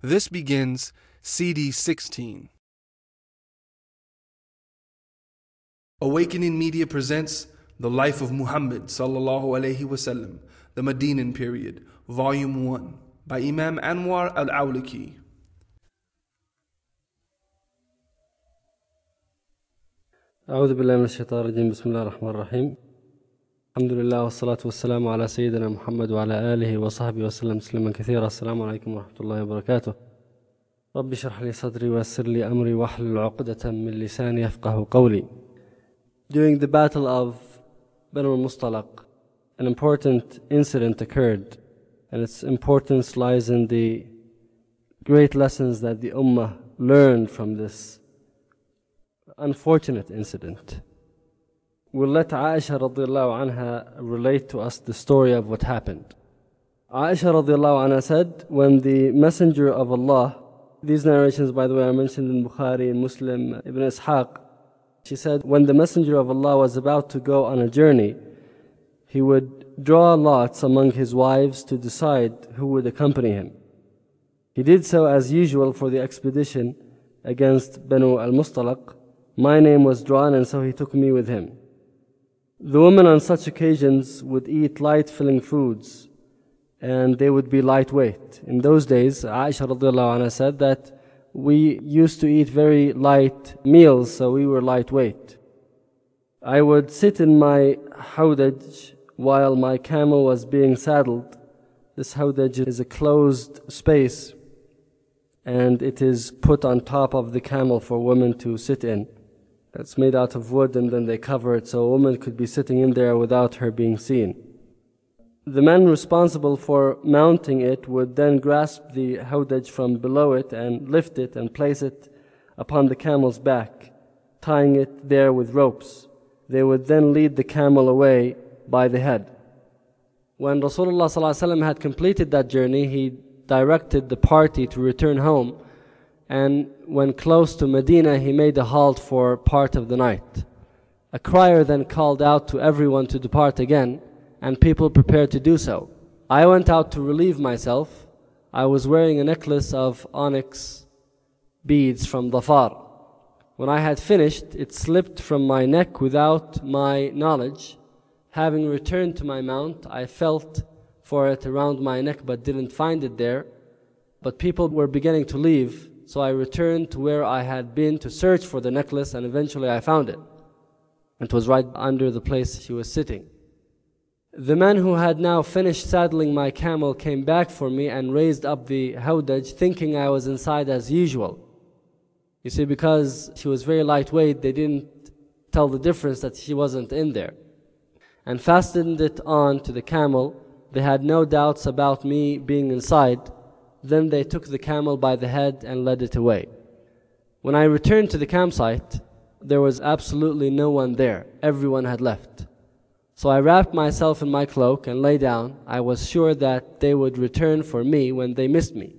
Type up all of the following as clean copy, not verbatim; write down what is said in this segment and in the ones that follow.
This begins CD 16. Awakening Media presents The Life of Muhammad sallallahu alaihi wasallam, the Medinan Period, Volume 1, by Imam Anwar al-Awlaki. أعوذ بالله من الشيطان الرجيم بسم الله الرحمن الرحيم الحمد لله والصلاة والسلام على سيدنا محمد وعلى آله وصحبه وسلم تسليما كثيرا. السلام عليكم ورحمة الله وبركاته. رب اشرح لي صدري ويسر لي أمري واحلل عقدة من لساني يفقه قولي. During the battle of Banu al-Mustalaq, an important incident occurred, and its importance lies in the great lessons that the Ummah learned from this unfortunate incident. We'll let Aisha radiallahu anha relate to us the story of what happened. Aisha radiallahu anha said, when the Messenger of Allah, these narrations by the way are mentioned in Bukhari and Muslim, Ibn Ishaq, she said, when the Messenger of Allah was about to go on a journey, he would draw lots among his wives to decide who would accompany him. He did so as usual for the expedition against Banu al-Mustalaq. My name was drawn, and so he took me with him. The women on such occasions would eat light-filling foods, and they would be lightweight. In those days, Aisha radiallahu anha said that we used to eat very light meals, so we were lightweight. I would sit in my hawdaj while my camel was being saddled. This hawdaj is a closed space, and it is put on top of the camel for women to sit in. It's made out of wood, and then they cover it so a woman could be sitting in there without her being seen. The man responsible for mounting it would then grasp the hawdaj from below it and lift it and place it upon the camel's back, tying it there with ropes. They would then lead the camel away by the head. When Rasulullah ﷺ had completed that journey, he directed the party to return home, and when close to Medina, he made a halt for part of the night. A crier then called out to everyone to depart again, and people prepared to do so. I went out to relieve myself. I was wearing a necklace of onyx beads from Dhafar. When I had finished, it slipped from my neck without my knowledge. Having returned to my mount, I felt for it around my neck but didn't find it there. But people were beginning to leave, so I returned to where I had been to search for the necklace, and eventually I found it. It was right under the place she was sitting. The man who had now finished saddling my camel came back for me and raised up the hawdaj, thinking I was inside as usual. You see, because she was very lightweight, they didn't tell the difference that she wasn't in there, and fastened it on to the camel. They had no doubts about me being inside. Then they took the camel by the head and led it away. When I returned to the campsite, there was absolutely no one there. Everyone had left. So I wrapped myself in my cloak and lay down. I was sure that they would return for me when they missed me.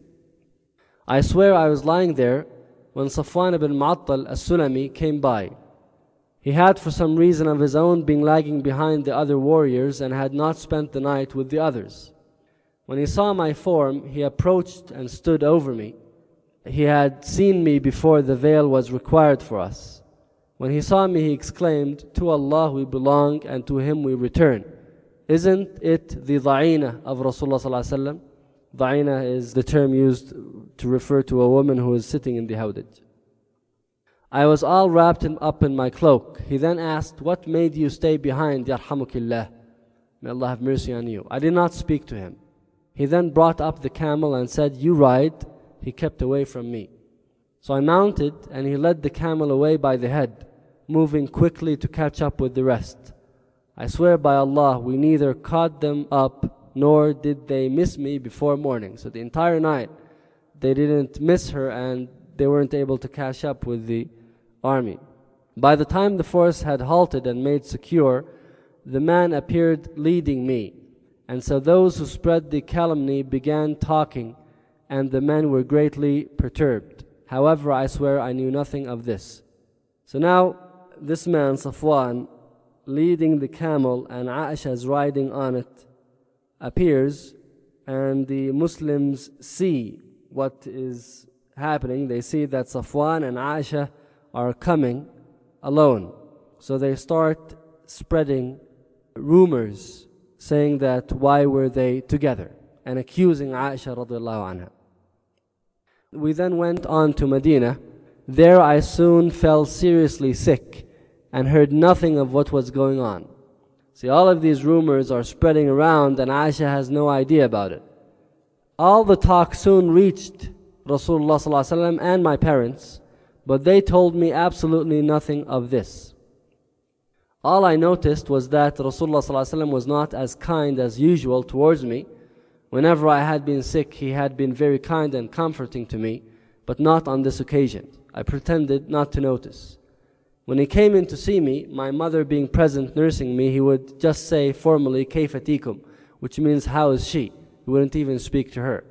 I swear I was lying there when Safwan ibn Mu'attal as-Sulami came by. He had for some reason of his own been lagging behind the other warriors and had not spent the night with the others. When he saw my form, he approached and stood over me. He had seen me before the veil was required for us. When he saw me, he exclaimed, "To Allah we belong and to Him we return. Isn't it the dha'ina of Rasulullah sallallahu alaihi wasallam?" Dha'ina is the term used to refer to a woman who is sitting in the hawdaj. I was all wrapped up in my cloak. He then asked, "What made you stay behind, yarhamukillah? May Allah have mercy on you." I did not speak to him. He then brought up the camel and said, "You ride." He kept away from me. So I mounted, and he led the camel away by the head, moving quickly to catch up with the rest. I swear by Allah, we neither caught them up, nor did they miss me before morning. So the entire night, they didn't miss her, and they weren't able to catch up with the army. By the time the force had halted and made secure, the man appeared leading me. And so those who spread the calumny began talking, and the men were greatly perturbed. However, I swear I knew nothing of this. So now this man, Safwan, leading the camel and Aisha is riding on it, appears, and the Muslims see what is happening. They see that Safwan and Aisha are coming alone. So they start spreading rumors saying that why were they together and accusing Aisha radiallahu anha. We then went on to Medina. There I soon fell seriously sick and heard nothing of what was going on. See, all of these rumors are spreading around and Aisha has no idea about it. All the talk soon reached Rasulullah sallallahu alaihi wasallam and my parents, but they told me absolutely nothing of this. All I noticed was that Rasulullah sallallahu alaihi wasallam was not as kind as usual towards me. Whenever I had been sick, he had been very kind and comforting to me, but not on this occasion. I pretended not to notice. When he came in to see me, my mother being present nursing me, he would just say formally, كيف تيكم, which means how is she? He wouldn't even speak to her.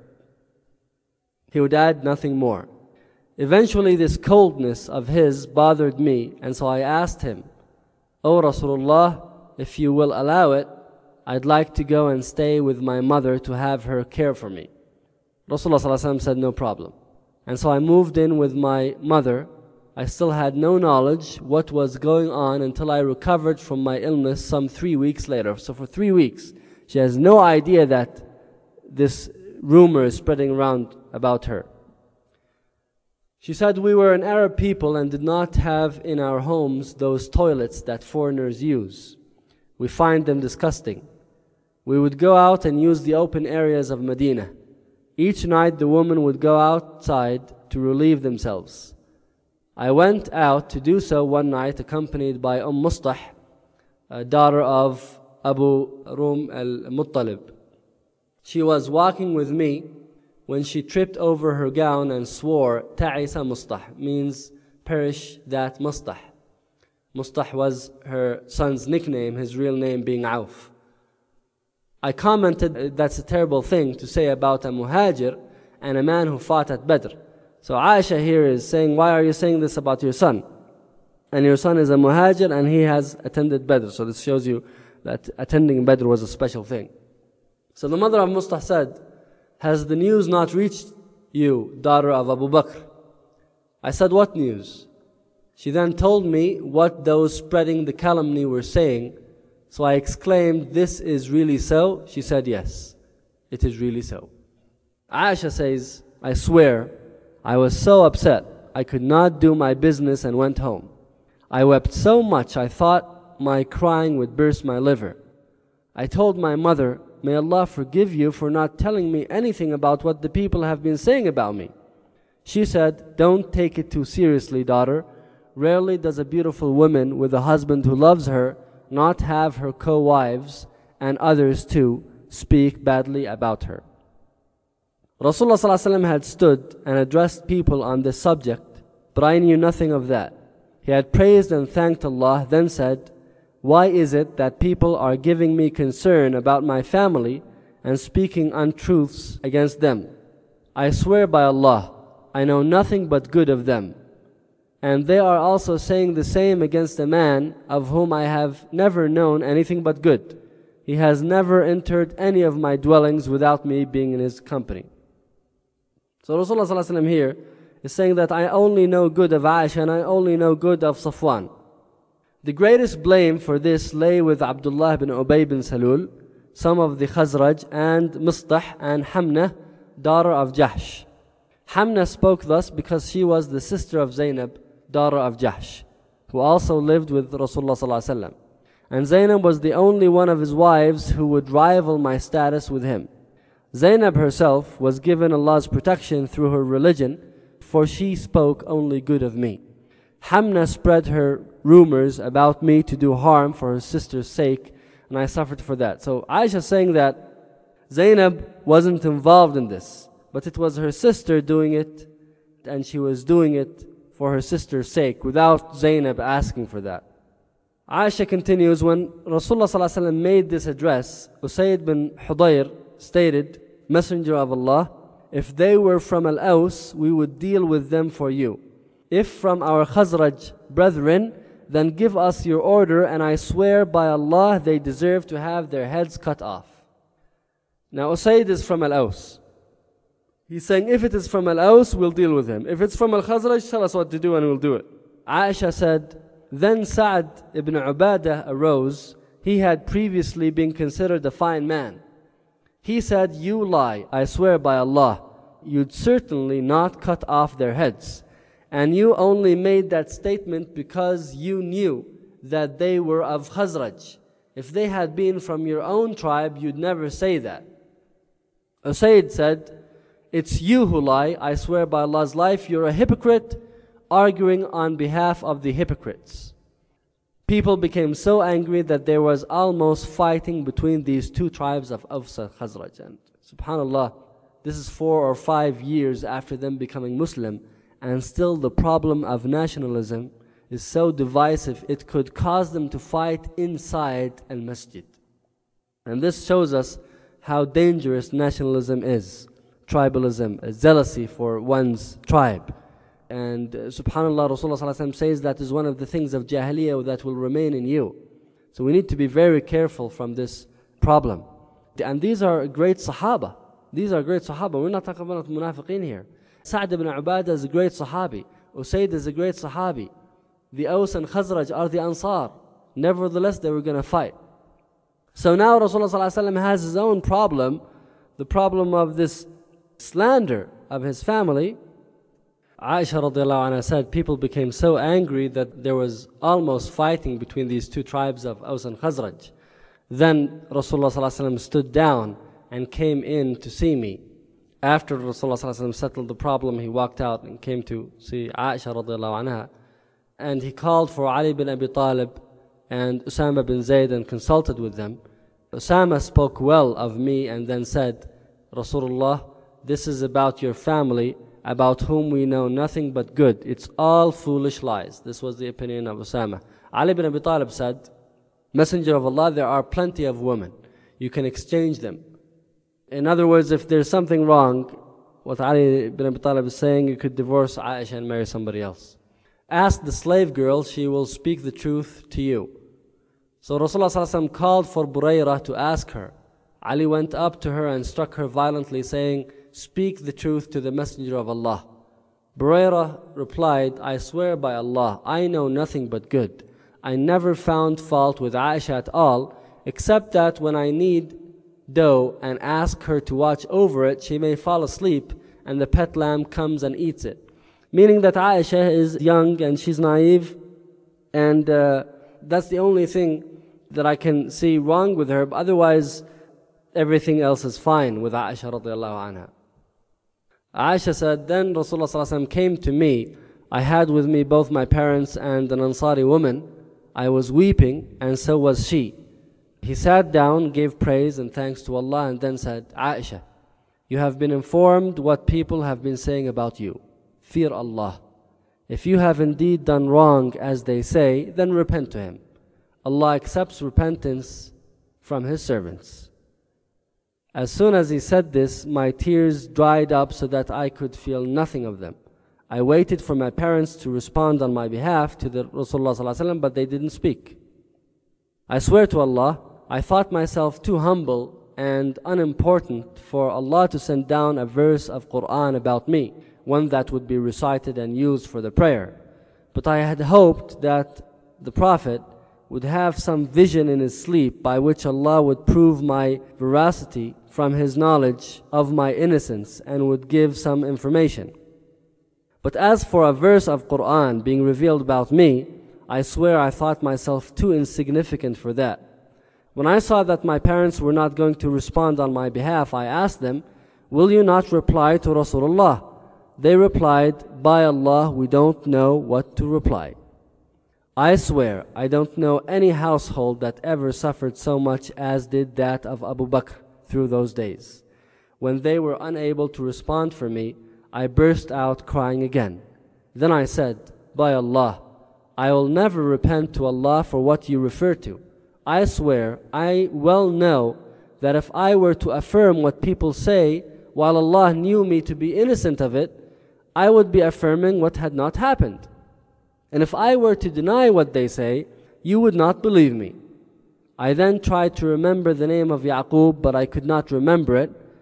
He would add nothing more. Eventually this coldness of his bothered me, and so I asked him, "O Rasulullah, if you will allow it, I'd like to go and stay with my mother to have her care for me." Rasulullah sallallahu alaihi wasallam said no problem. And so I moved in with my mother. I still had no knowledge what was going on until I recovered from my illness some 3 weeks later. So for 3 weeks, she has no idea that this rumor is spreading around about her. She said we were an Arab people and did not have in our homes those toilets that foreigners use. We find them disgusting. We would go out and use the open areas of Medina. Each night the women would go outside to relieve themselves. I went out to do so one night accompanied by Mustah, a daughter of Abu Rum al-Muttalib. She was walking with me when she tripped over her gown and swore, "Ta'isa Mustah," means perish that Mustah. Mustah was her son's nickname, his real name being Auf. I commented, that's a terrible thing to say about a muhajir and a man who fought at Badr. So Aisha here is saying, why are you saying this about your son? And your son is a muhajir and he has attended Badr. So this shows you that attending Badr was a special thing. So the mother of Mustah said, "Has the news not reached you, daughter of Abu Bakr?" I said, "What news?" She then told me what those spreading the calumny were saying. So I exclaimed, "This is really so?" She said, "Yes, it is really so." Aisha says, "I swear, I was so upset, I could not do my business and went home. I wept so much I thought my crying would burst my liver. I told my mother, 'May Allah forgive you for not telling me anything about what the people have been saying about me.' She said, 'Don't take it too seriously, daughter. Rarely does a beautiful woman with a husband who loves her not have her co-wives and others too speak badly about her.'" Rasulullah ﷺ had stood and addressed people on this subject, but I knew nothing of that. He had praised and thanked Allah, then said, "Why is it that people are giving me concern about my family and speaking untruths against them? I swear by Allah, I know nothing but good of them. And they are also saying the same against a man of whom I have never known anything but good. He has never entered any of my dwellings without me being in his company." So Rasulullah ﷺ here is saying that I only know good of Aisha and I only know good of Safwan. The greatest blame for this lay with Abdullah bin Ubay bin Salul, some of the Khazraj, and Mistah and Hamna, daughter of Jahsh. Hamna spoke thus because she was the sister of Zainab, daughter of Jahsh, who also lived with Rasulullah ﷺ. And Zainab was the only one of his wives who would rival my status with him. Zainab herself was given Allah's protection through her religion, for she spoke only good of me. Hamna spread her rumors about me to do harm for her sister's sake, and I suffered for that. So Aisha saying that Zainab wasn't involved in this, but it was her sister doing it, and she was doing it for her sister's sake, without Zainab asking for that. Aisha continues, when Rasulullah ﷺ made this address, Usayd bin Hudayr stated, "Messenger of Allah, if they were from Al-Aws, we would deal with them for you. If from our Khazraj brethren, then give us your order, and I swear by Allah they deserve to have their heads cut off." Now Usayd is from Al-Aws. He's saying, if it is from Al-Aws, we'll deal with him. If it's from Al-Khazraj, tell us what to do and we'll do it. Aisha said, then Sa'd ibn Ubadah arose. He had previously been considered a fine man. He said, you lie, I swear by Allah, you'd certainly not cut off their heads. And you only made that statement because you knew that they were of Khazraj. If they had been from your own tribe, you'd never say that. Usayd said, it's you who lie, I swear by Allah's life, you're a hypocrite, arguing on behalf of the hypocrites. People became so angry that there was almost fighting between these two tribes of Aws and Khazraj. And subhanAllah, this is 4 or 5 years after them becoming Muslim, and still the problem of nationalism is so divisive it could cause them to fight inside al-masjid. And this shows us how dangerous nationalism is, tribalism, jealousy for one's tribe. And subhanAllah, Rasulullah says that is one of the things of Jahiliyyah that will remain in you. So we need to be very careful from this problem. And these are great Sahaba. These are great Sahaba. We're not talking about munafiqeen here. Sa'd ibn Ubadah is a great Sahabi. Usayd is a great Sahabi. The Aws and Khazraj are the Ansar. Nevertheless, they were going to fight. So now Rasulullah has his own problem, the problem of this slander of his family. Aisha radiallahu anha said people became so angry that there was almost fighting between these two tribes of Aws and Khazraj. Then Rasulullah stood down and came in to see me. After Rasulullah settled the problem, he walked out and came to see Aisha radiallahu anha. And he called for Ali bin Abi Talib and Usama bin Zayd and consulted with them. Usama spoke well of me and then said, Rasulullah, this is about your family, about whom we know nothing but good. It's all foolish lies. This was the opinion of Usama. Ali bin Abi Talib said, Messenger of Allah, there are plenty of women. You can exchange them. In other words, if there's something wrong, what Ali bin Abi Talib is saying, you could divorce Aisha and marry somebody else. Ask the slave girl, she will speak the truth to you. So Rasulullah called for Burayrah to ask her. Ali went up to her and struck her violently, saying, speak the truth to the Messenger of Allah. Burayrah replied, I swear by Allah, I know nothing but good. I never found fault with Aisha at all, except that when I need dough and ask her to watch over it, she may fall asleep and the pet lamb comes and eats it. Meaning that Aisha is young and she's naive, and that's the only thing that I can see wrong with her. But otherwise, everything else is fine with Aisha radiallahu anha. Aisha said, then Rasulullah came to me. I had with me both my parents and an Ansari woman. I was weeping, and so was she. He sat down, gave praise and thanks to Allah, and then said, Aisha, you have been informed what people have been saying about you. Fear Allah. If you have indeed done wrong as they say, then repent to Him. Allah accepts repentance from His servants. As soon as he said this, my tears dried up so that I could feel nothing of them. I waited for my parents to respond on my behalf to the Rasulullah, but they didn't speak. I swear to Allah, I thought myself too humble and unimportant for Allah to send down a verse of Quran about me, one that would be recited and used for the prayer. But I had hoped that the Prophet would have some vision in his sleep by which Allah would prove my veracity from His knowledge of my innocence and would give some information. But as for a verse of Quran being revealed about me, I swear I thought myself too insignificant for that. When I saw that my parents were not going to respond on my behalf, I asked them, will you not reply to Rasulullah? They replied, by Allah, we don't know what to reply. I swear, I don't know any household that ever suffered so much as did that of Abu Bakr through those days. When they were unable to respond for me, I burst out crying again. Then I said, by Allah, I will never repent to Allah for what you refer to. I swear, I well know that if I were to affirm what people say, while Allah knew me to be innocent of it, I would be affirming what had not happened. And if I were to deny what they say, you would not believe me. I then tried to remember the name of Yaqub, but I could not remember it.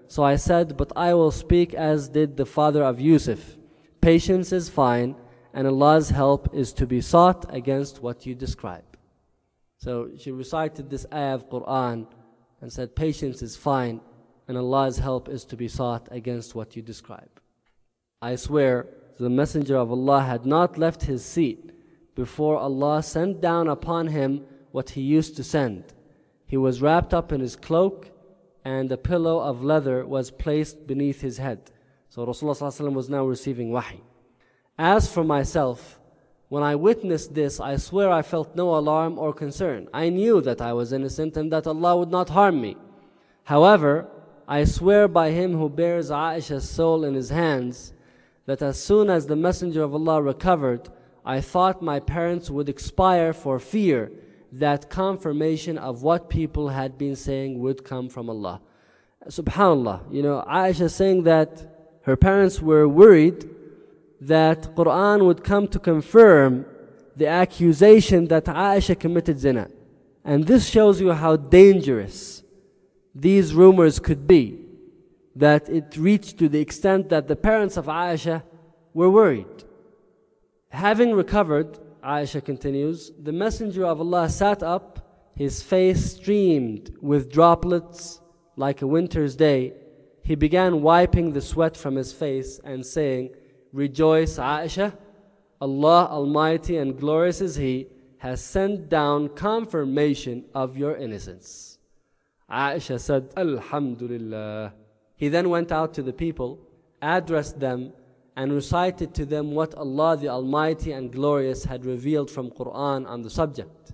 So I said, but I will speak as did the father of Yusuf. Patience is fine, and Allah's help is to be sought against what you describe. So she recited this ayah of Quran and said, patience is fine, and Allah's help is to be sought against what you describe. I swear, the Messenger of Allah had not left his seat before Allah sent down upon him what he used to send. He was wrapped up in his cloak, and a pillow of leather was placed beneath his head. So Rasulullah ﷺ was now receiving wahi. As for myself, when I witnessed this, I swear I felt no alarm or concern. I knew that I was innocent and that Allah would not harm me. However, I swear by him who bears Aisha's soul in his hands, that as soon as the Messenger of Allah recovered, I thought my parents would expire for fear that confirmation of what people had been saying would come from Allah. SubhanAllah, Aisha saying that her parents were worried that Quran would come to confirm the accusation that Aisha committed zina. And this shows you how dangerous these rumors could be, that it reached to the extent that the parents of Aisha were worried. Having recovered, Aisha continues, the Messenger of Allah sat up, his face streamed with droplets like a winter's day. He began wiping the sweat from his face and saying, rejoice, Aisha, Allah Almighty and glorious is He, has sent down confirmation of your innocence. Aisha said, Alhamdulillah. He then went out to the people, addressed them, and recited to them what Allah the Almighty and Glorious had revealed from Quran on the subject.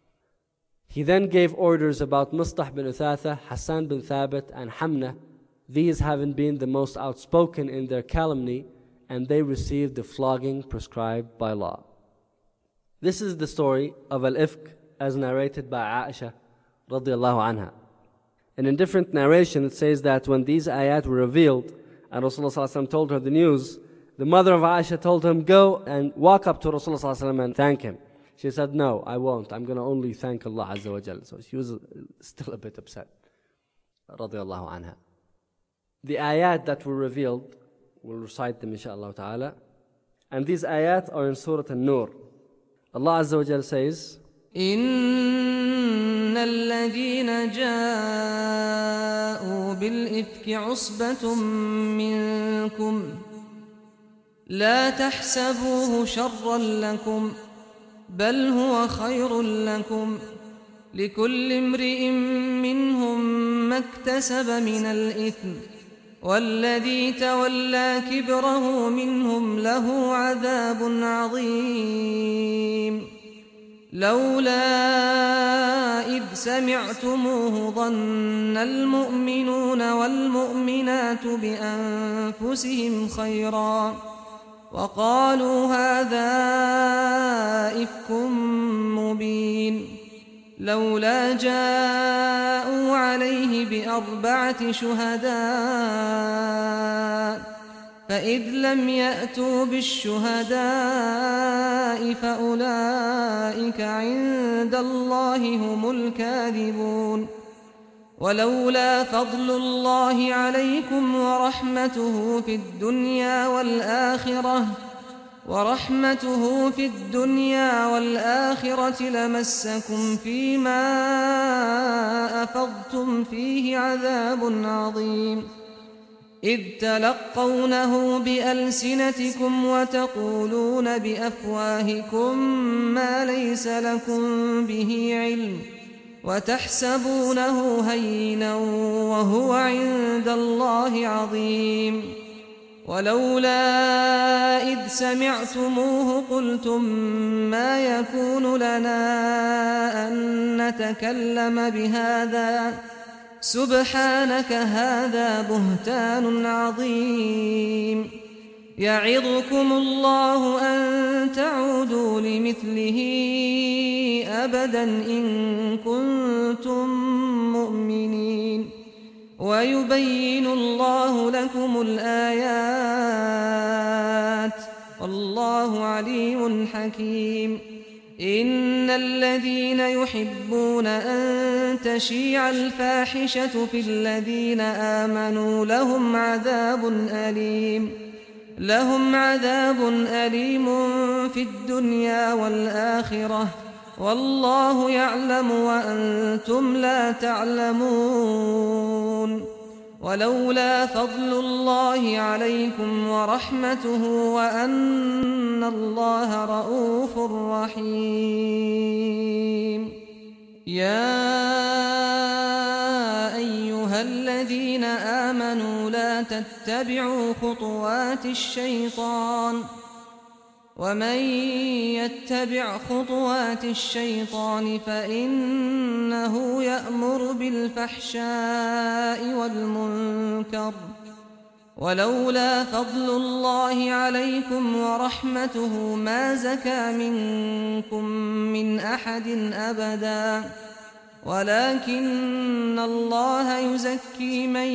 He then gave orders about Mustah bin Uthatha, Hassan bin Thabit, and Hamna, these having been the most outspoken in their calumny, and they received the flogging prescribed by law. This is the story of Al-Ifk as narrated by Aisha radiallahu anha. And in different narration it says that when these ayat were revealed and Rasulullah told her the news, the mother of Aisha told him, go and walk up to Rasulullah and thank him. She said, no, I won't. I'm going to only thank Allah Azza wa Jal. So she was still a bit upset. Radiallahu anha. The ayat that were revealed, we'll recite them inshaAllah ta'ala. And these ayat are in Surah An-Nur. Allah Azza wa Jal says, إن الذين جاءوا بالإفك عصبة منكم لا تحسبوه شرا لكم بل هو خير لكم لكل امرئ منهم ما اكتسب من الإثم والذي تولى كبره منهم له عذاب عظيم لولا إذ سمعتموه ظن المؤمنون والمؤمنات بأنفسهم خيرا وقالوا هذا إفك مبين لولا جاءوا عليه بأربعة شهداء فإذ لم يأتوا بالشهداء فأولئك عند الله هم الكاذبون ولولا فضل الله عليكم ورحمته في الدنيا والآخرة لمسكم فيما أفضتم فيه عذاب عظيم إذ تلقونه بألسنتكم وتقولون بأفواهكم ما ليس لكم به علم وتحسبونه هينا وهو عند الله عظيم ولولا إذ سمعتموه قلتم ما يكون لنا أن نتكلم بهذا سبحانك هذا بهتان عظيم يعظكم الله أن تعودوا لمثله أبدا إن كنتم مؤمنين ويبين الله لكم الآيات والله عليم حكيم إن الذين يحبون أن تشيع الفاحشة في الذين آمنوا لهم عذاب أليم في الدنيا والآخرة والله يعلم وأنتم لا تعلمون ولولا فضل الله عليكم ورحمته وأن الله رؤوف رحيم يا أيها الذين آمنوا لا تتبعوا خطوات الشيطان ومن يتبع خطوات الشيطان فإنه يأمر بالفحشاء والمنكر ولولا فضل الله عليكم ورحمته ما زكى منكم من أحد أبدا ولكن الله يزكي من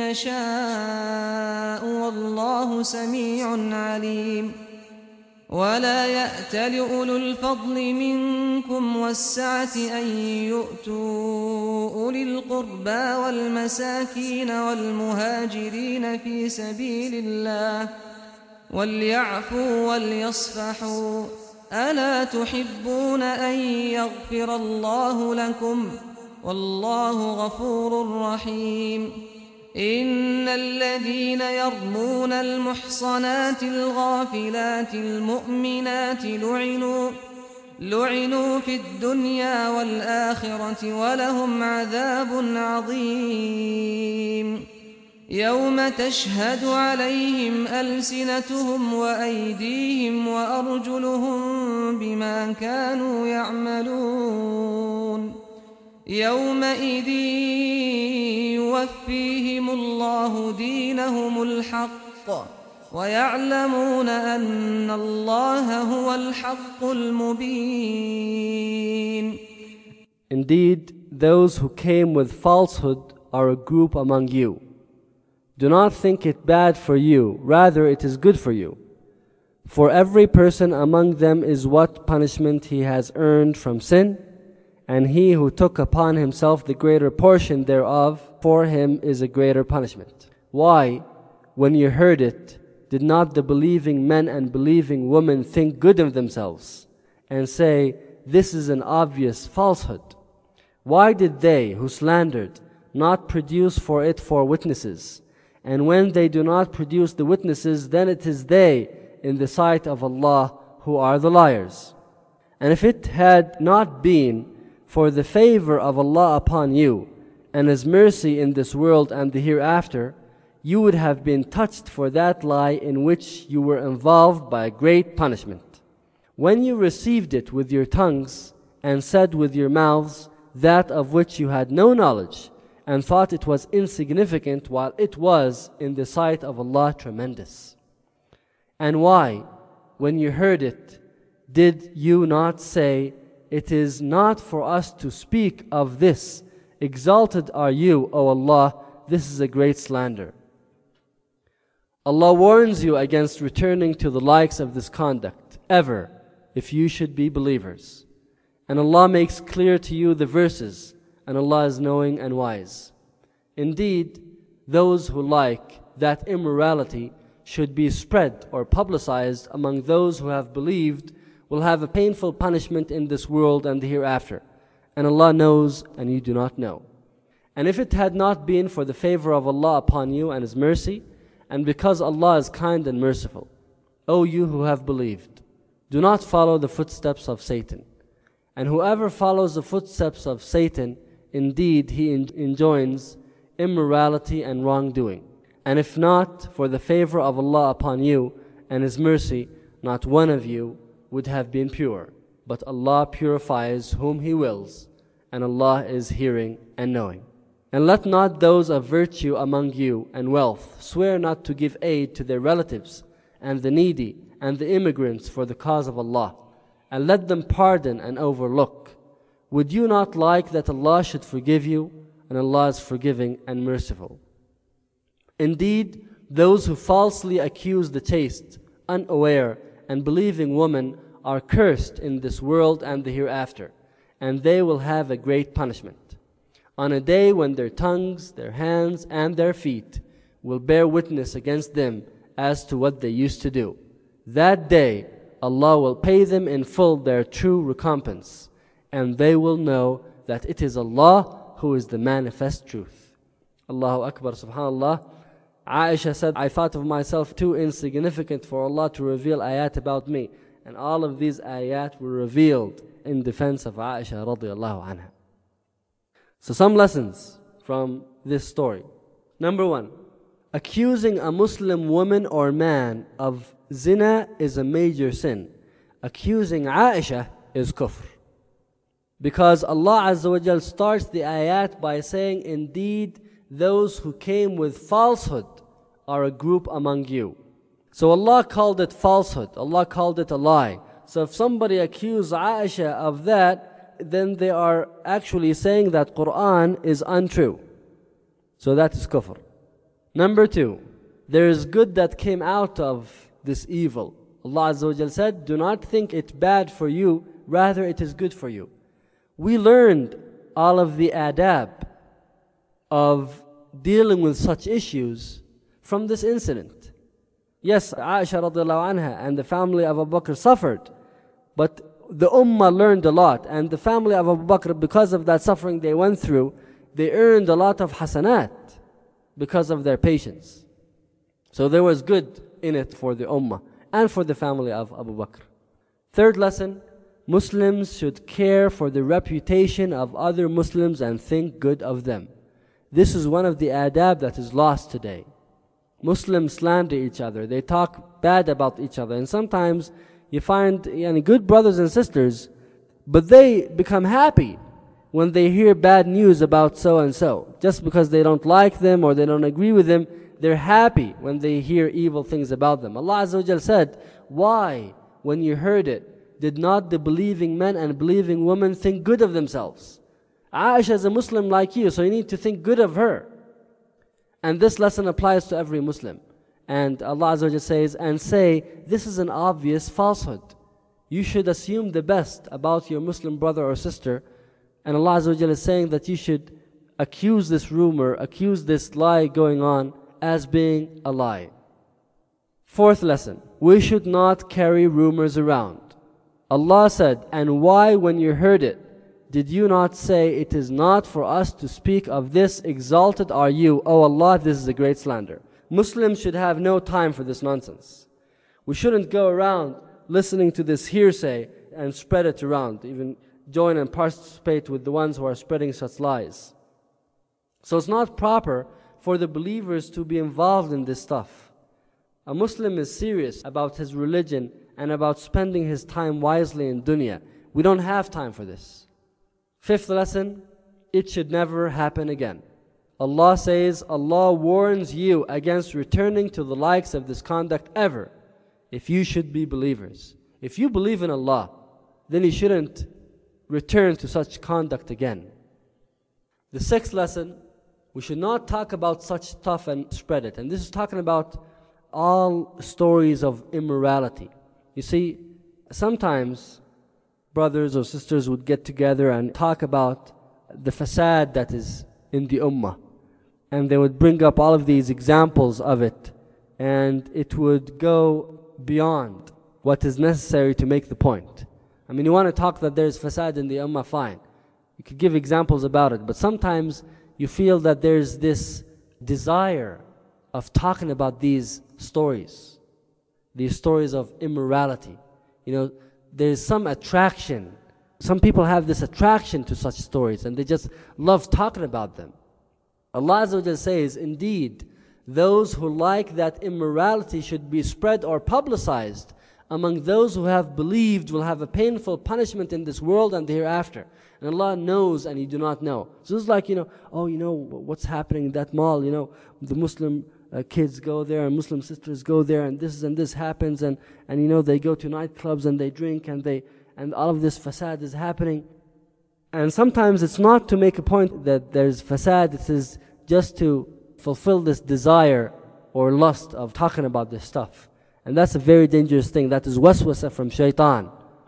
يشاء والله سميع عليم ولا يأتل أولو الفضل منكم والسعة أن يؤتوا أولي القربى والمساكين والمهاجرين في سبيل الله وليعفوا وليصفحوا ألا تحبون أن يغفر الله لكم والله غفور رحيم إن الذين يرمون المحصنات الغافلات المؤمنات لعنوا في الدنيا والآخرة ولهم عذاب عظيم يوم تشهد عليهم ألسنتهم وأيديهم وأرجلهم بما كانوا يعملون يومئذ يوفيهم الله دينهم الحق ويعلمون أن الله هو الحق المبين. Indeed, those who came with falsehood are a group among you. Do not think it bad for you, rather it is good for you. For every person among them is what punishment he has earned from sin, and he who took upon himself the greater portion thereof, for him is a greater punishment. Why, when you heard it, did not the believing men and believing women think good of themselves, and say, this is an obvious falsehood? Why did they, who slandered, not produce for it 4 witnesses? And when they do not produce the witnesses, then it is they, in the sight of Allah, who are the liars. And if it had not been for the favor of Allah upon you, and His mercy in this world and the hereafter, you would have been touched for that lie in which you were involved by a great punishment. When you received it with your tongues, and said with your mouths that of which you had no knowledge, and thought it was insignificant, while it was in the sight of Allah tremendous. And why, when you heard it, did you not say, it is not for us to speak of this, exalted are you, O Allah, this is a great slander. Allah warns you against returning to the likes of this conduct, ever, if you should be believers. And Allah makes clear to you the verses, and Allah is knowing and wise. Indeed, those who like that immorality should be spread or publicized among those who have believed will have a painful punishment in this world and the hereafter. And Allah knows and you do not know. And if it had not been for the favor of Allah upon you and His mercy, and because Allah is kind and merciful, O you who have believed, do not follow the footsteps of Satan. And whoever follows the footsteps of Satan, indeed he enjoins immorality and wrongdoing. And if not for the favor of Allah upon you and His mercy, not one of you would have been pure. But Allah purifies whom He wills, and Allah is hearing and knowing. And let not those of virtue among you and wealth swear not to give aid to their relatives and the needy and the immigrants for the cause of Allah, and let them pardon and overlook. Would you not like that Allah should forgive you? And Allah is forgiving and merciful. Indeed, those who falsely accuse the chaste, unaware, and believing woman are cursed in this world and the hereafter, and they will have a great punishment. On a day when their tongues, their hands, and their feet will bear witness against them as to what they used to do. That day, Allah will pay them in full their true recompense, and they will know that it is Allah who is the manifest truth. Allahu Akbar, subhanallah. Aisha said, I thought of myself too insignificant for Allah to reveal ayat about me. And all of these ayat were revealed in defense of Aisha radiallahu anha. So some lessons from this story. Number one, accusing a Muslim woman or man of zina is a major sin. Accusing Aisha is kufr. Because Allah Azza wa Jal starts the ayat by saying, indeed, those who came with falsehood are a group among you. So Allah called it falsehood. Allah called it a lie. So if somebody accused Aisha of that, then they are actually saying that Quran is untrue. So that is kufr. Number two, there is good that came out of this evil. Allah Azza wa Jal said, do not think it bad for you, rather it is good for you. We learned all of the adab of dealing with such issues from this incident. Yes, Aisha radiallahu anha and the family of Abu Bakr suffered, but the ummah learned a lot, and the family of Abu Bakr, because of that suffering they went through, they earned a lot of hasanat because of their patience. So there was good in it for the ummah and for the family of Abu Bakr. Third lesson, Muslims should care for the reputation of other Muslims and think good of them. This is one of the adab that is lost today. Muslims slander each other. They talk bad about each other. And sometimes you find good brothers and sisters, but they become happy when they hear bad news about so-and-so. Just because they don't like them or they don't agree with them, they're happy when they hear evil things about them. Allah Azza wa Jal said, why, when you heard it, did not the believing men and believing women think good of themselves? Aisha is a Muslim like you, so you need to think good of her. And this lesson applies to every Muslim. And Allah Azza wa Jalla says, and say, this is an obvious falsehood. You should assume the best about your Muslim brother or sister. And Allah Azza wa Jalla is saying that you should accuse this rumor, accuse this lie going on as being a lie. Fourth lesson, we should not carry rumors around. Allah said, and why when you heard it, did you not say, it is not for us to speak of this, exalted are you, O Allah, this is a great slander. Muslims should have no time for this nonsense. We shouldn't go around listening to this hearsay and spread it around, even join and participate with the ones who are spreading such lies. So it's not proper for the believers to be involved in this stuff. A Muslim is serious about his religion and about spending his time wisely in dunya. We don't have time for this. Fifth lesson, it should never happen again. Allah says, Allah warns you against returning to the likes of this conduct ever, if you should be believers. If you believe in Allah, then you shouldn't return to such conduct again. The sixth lesson, we should not talk about such stuff and spread it. And this is talking about all stories of immorality. You see, sometimes brothers or sisters would get together and talk about the fasad that is in the ummah. And they would bring up all of these examples of it. And it would go beyond what is necessary to make the point. I mean, you want to talk that there's fasad in the ummah, fine. You could give examples about it. But sometimes you feel that there's this desire of talking about these stories of immorality. There's some attraction. Some people have this attraction to such stories and they just love talking about them. Allah Azza wa Jalla says, indeed, those who like that immorality should be spread or publicized among those who have believed will have a painful punishment in this world and the hereafter. And Allah knows and you do not know. So it's like, what's happening in that mall, the Muslim kids go there and Muslim sisters go there and this happens and they go to nightclubs and they drink and all of this fasad is happening. And sometimes it's not to make a point that there's fasad, it is just to fulfill this desire or lust of talking about this stuff. And that's a very dangerous thing. That is waswasa from shaitan.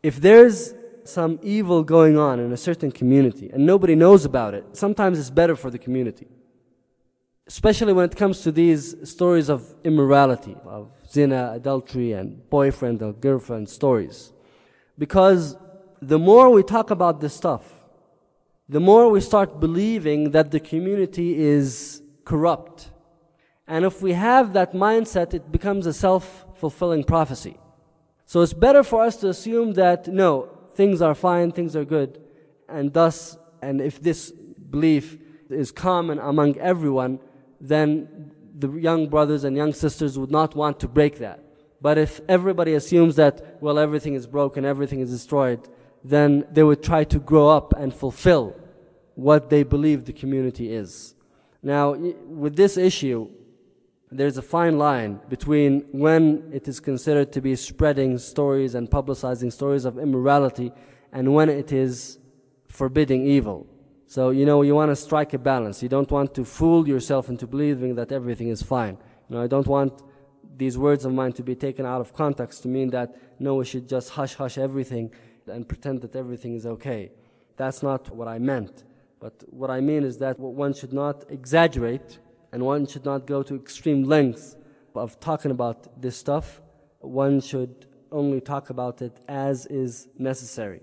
if there's some evil going on in a certain community and nobody knows about it, sometimes it's better for the community. Especially when it comes to these stories of immorality, of zina, adultery, and boyfriend or girlfriend stories. Because the more we talk about this stuff, the more we start believing that the community is corrupt. And if we have that mindset, it becomes a self-fulfilling prophecy. So it's better for us to assume that, no, things are fine, things are good, and thus, and if this belief is common among everyone, then the young brothers and young sisters would not want to break that. But if everybody assumes that, well, everything is broken, everything is destroyed, then they would try to grow up and fulfill what they believe the community is. Now, with this issue, there's a fine line between when it is considered to be spreading stories and publicizing stories of immorality and when it is forbidding evil. So, you want to strike a balance. You don't want to fool yourself into believing that everything is fine. I don't want these words of mine to be taken out of context to mean that, no, we should just hush everything and pretend that everything is okay. That's not what I meant. But what I mean is that one should not exaggerate and one should not go to extreme lengths of talking about this stuff. One should only talk about it as is necessary.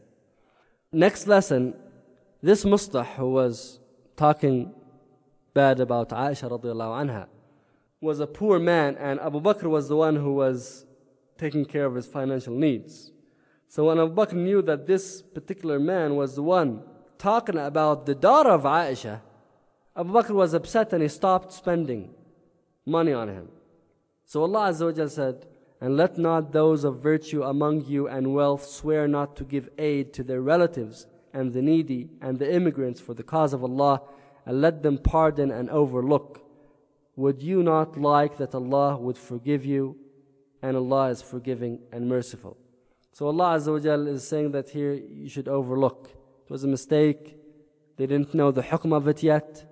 Next lesson, this Mustah who was talking bad about Aisha radiallahu anha was a poor man, and Abu Bakr was the one who was taking care of his financial needs. So when Abu Bakr knew that this particular man was the one talking about the daughter of Aisha, Abu Bakr was upset and he stopped spending money on him. So Allah Azza wa Jal said, "And let not those of virtue among you and wealth swear not to give aid to their relatives and the needy and the immigrants for the cause of Allah, and let them pardon and overlook. Would you not like that Allah would forgive you, and Allah is forgiving and merciful?" So Allah Azza wa Jal is saying that here you should overlook. It was a mistake. They didn't know the hukm of it yet.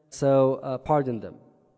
So pardon them.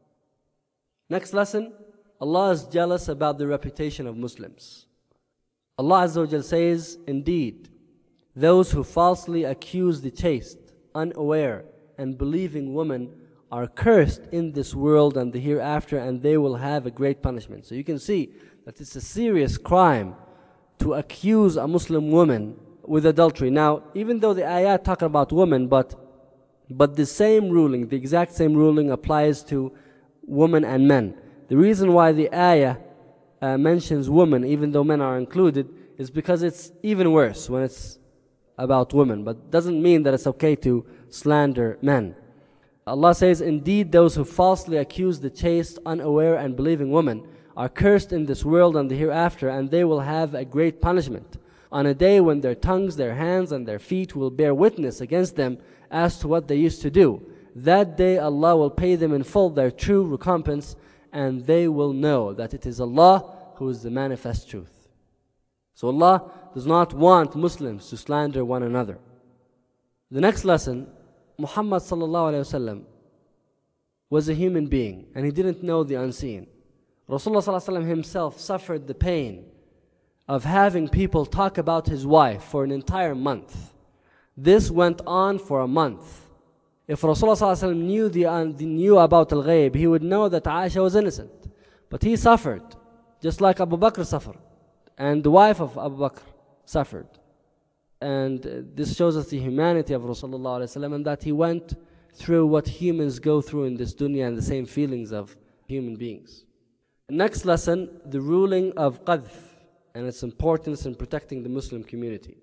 Next lesson, Allah is jealous about the reputation of Muslims. Allah Azza wa Jal says, "Indeed, those who falsely accuse the chaste, unaware, and believing woman are cursed in this world and the hereafter, and they will have a great punishment." So you can see that it's a serious crime to accuse a Muslim woman with adultery. Now, even though the ayat talk about women, but the same ruling, the exact same ruling applies to women and men. The reason why the ayah mentions women, even though men are included, is because it's even worse when it's about women, but doesn't mean that it's okay to slander men. Allah says, "Indeed, those who falsely accuse the chaste, unaware, and believing woman are cursed in this world and the hereafter, and they will have a great punishment on a day when their tongues, their hands, and their feet will bear witness against them as to what they used to do. That day Allah will pay them in full their true recompense, and they will know that it is Allah who is the manifest truth." So Allah does not want Muslims to slander one another. The next lesson, Muhammad sallallahu alayhi wasallam was a human being and he didn't know the unseen. Rasulullah sallallahu alayhi wasallam himself suffered the pain of having people talk about his wife for an entire month. This went on for a month. If Rasulullah sallallahu alayhi wasallam knew about al-ghayb, he would know that Aisha was innocent. But he suffered, just like Abu Bakr suffered, and the wife of Abu Bakr suffered. And this shows us the humanity of Rasulullah ﷺ, and that he went through what humans go through in this dunya and the same feelings of human beings. Next lesson, the ruling of qadhf and its importance in protecting the Muslim community.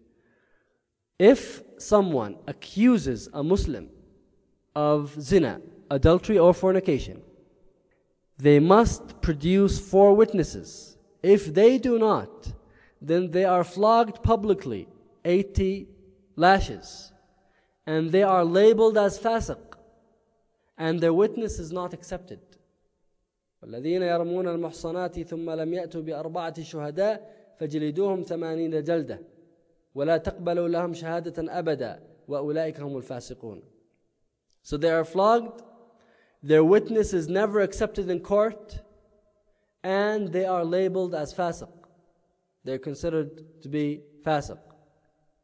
If someone accuses a Muslim of zina, adultery, or fornication, they must produce 4 witnesses. If they do not, then they are flogged publicly 80 lashes, and they are labeled as fasiq, and their witness is not accepted. والذين يرمون المحصنات ثم لم يأتوا بأربعة شهداء فجلدوهم 80 جلدة ولا تقبلوا لهم شهادة أبدا وأولئك هم الفاسقون. So they are flogged, their witness is never accepted in court, and they are labeled as fasiq. They're considered to be fasiq.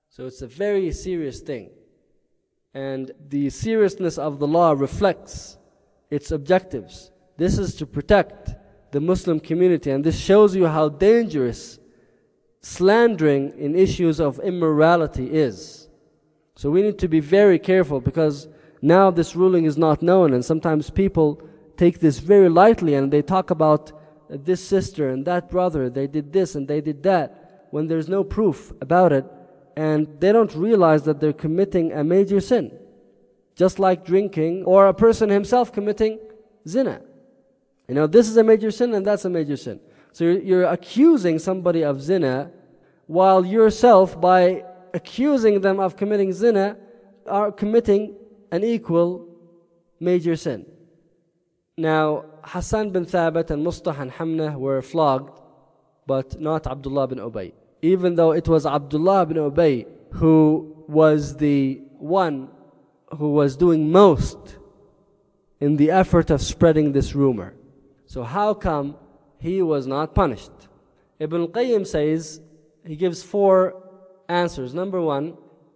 So it's a very serious thing. And the seriousness of the law reflects its objectives. This is to protect the Muslim community, and this shows you how dangerous slandering in issues of immorality is. So we need to be very careful, because now this ruling is not known, and sometimes people take this very lightly and they talk about this sister and that brother, they did this and they did that, when there's no proof about it, and they don't realize that they're committing a major sin, just like drinking or a person himself committing zina. This is a major sin and that's a major sin. So you're accusing somebody of zina, while yourself, by accusing them of committing zina, are committing an equal major sin. Now, Hassan bin Thabit and Mustah and Hamna were flogged, but not Abdullah bin Ubay. Even though it was Abdullah bin Ubay who was the one who was doing most in the effort of spreading this rumor. So how come he was not punished? Ibn al-Qayyim says, he gives 4 answers. Number 1,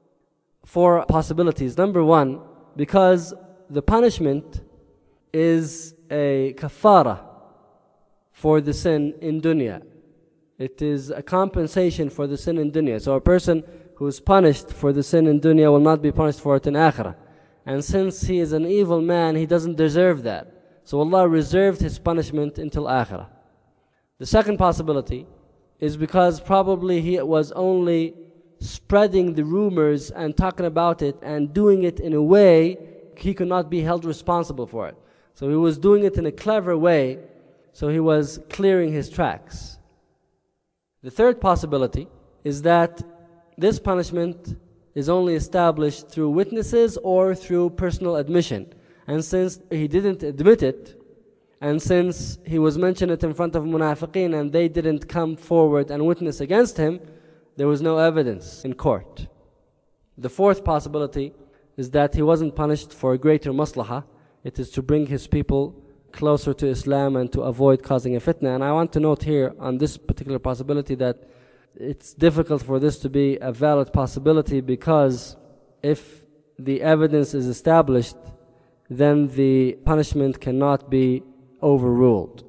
4 possibilities. Number 1, because the punishment is a kafara for the sin in dunya. It is a compensation for the sin in dunya. So a person who is punished for the sin in dunya will not be punished for it in akhirah. And since he is an evil man, he doesn't deserve that. So Allah reserved his punishment until akhirah. The second possibility is because probably he was only spreading the rumors and talking about it and doing it in a way he could not be held responsible for it. So he was doing it in a clever way, so he was clearing his tracks. The third possibility is that this punishment is only established through witnesses or through personal admission. And since he didn't admit it, and since he was mentioned it in front of munafiqeen and they didn't come forward and witness against him, there was no evidence in court. The fourth possibility is that he wasn't punished for a greater maslahah. It is to bring his people closer to Islam and to avoid causing a fitna. And I want to note here on this particular possibility that it's difficult for this to be a valid possibility, because if the evidence is established, then the punishment cannot be overruled.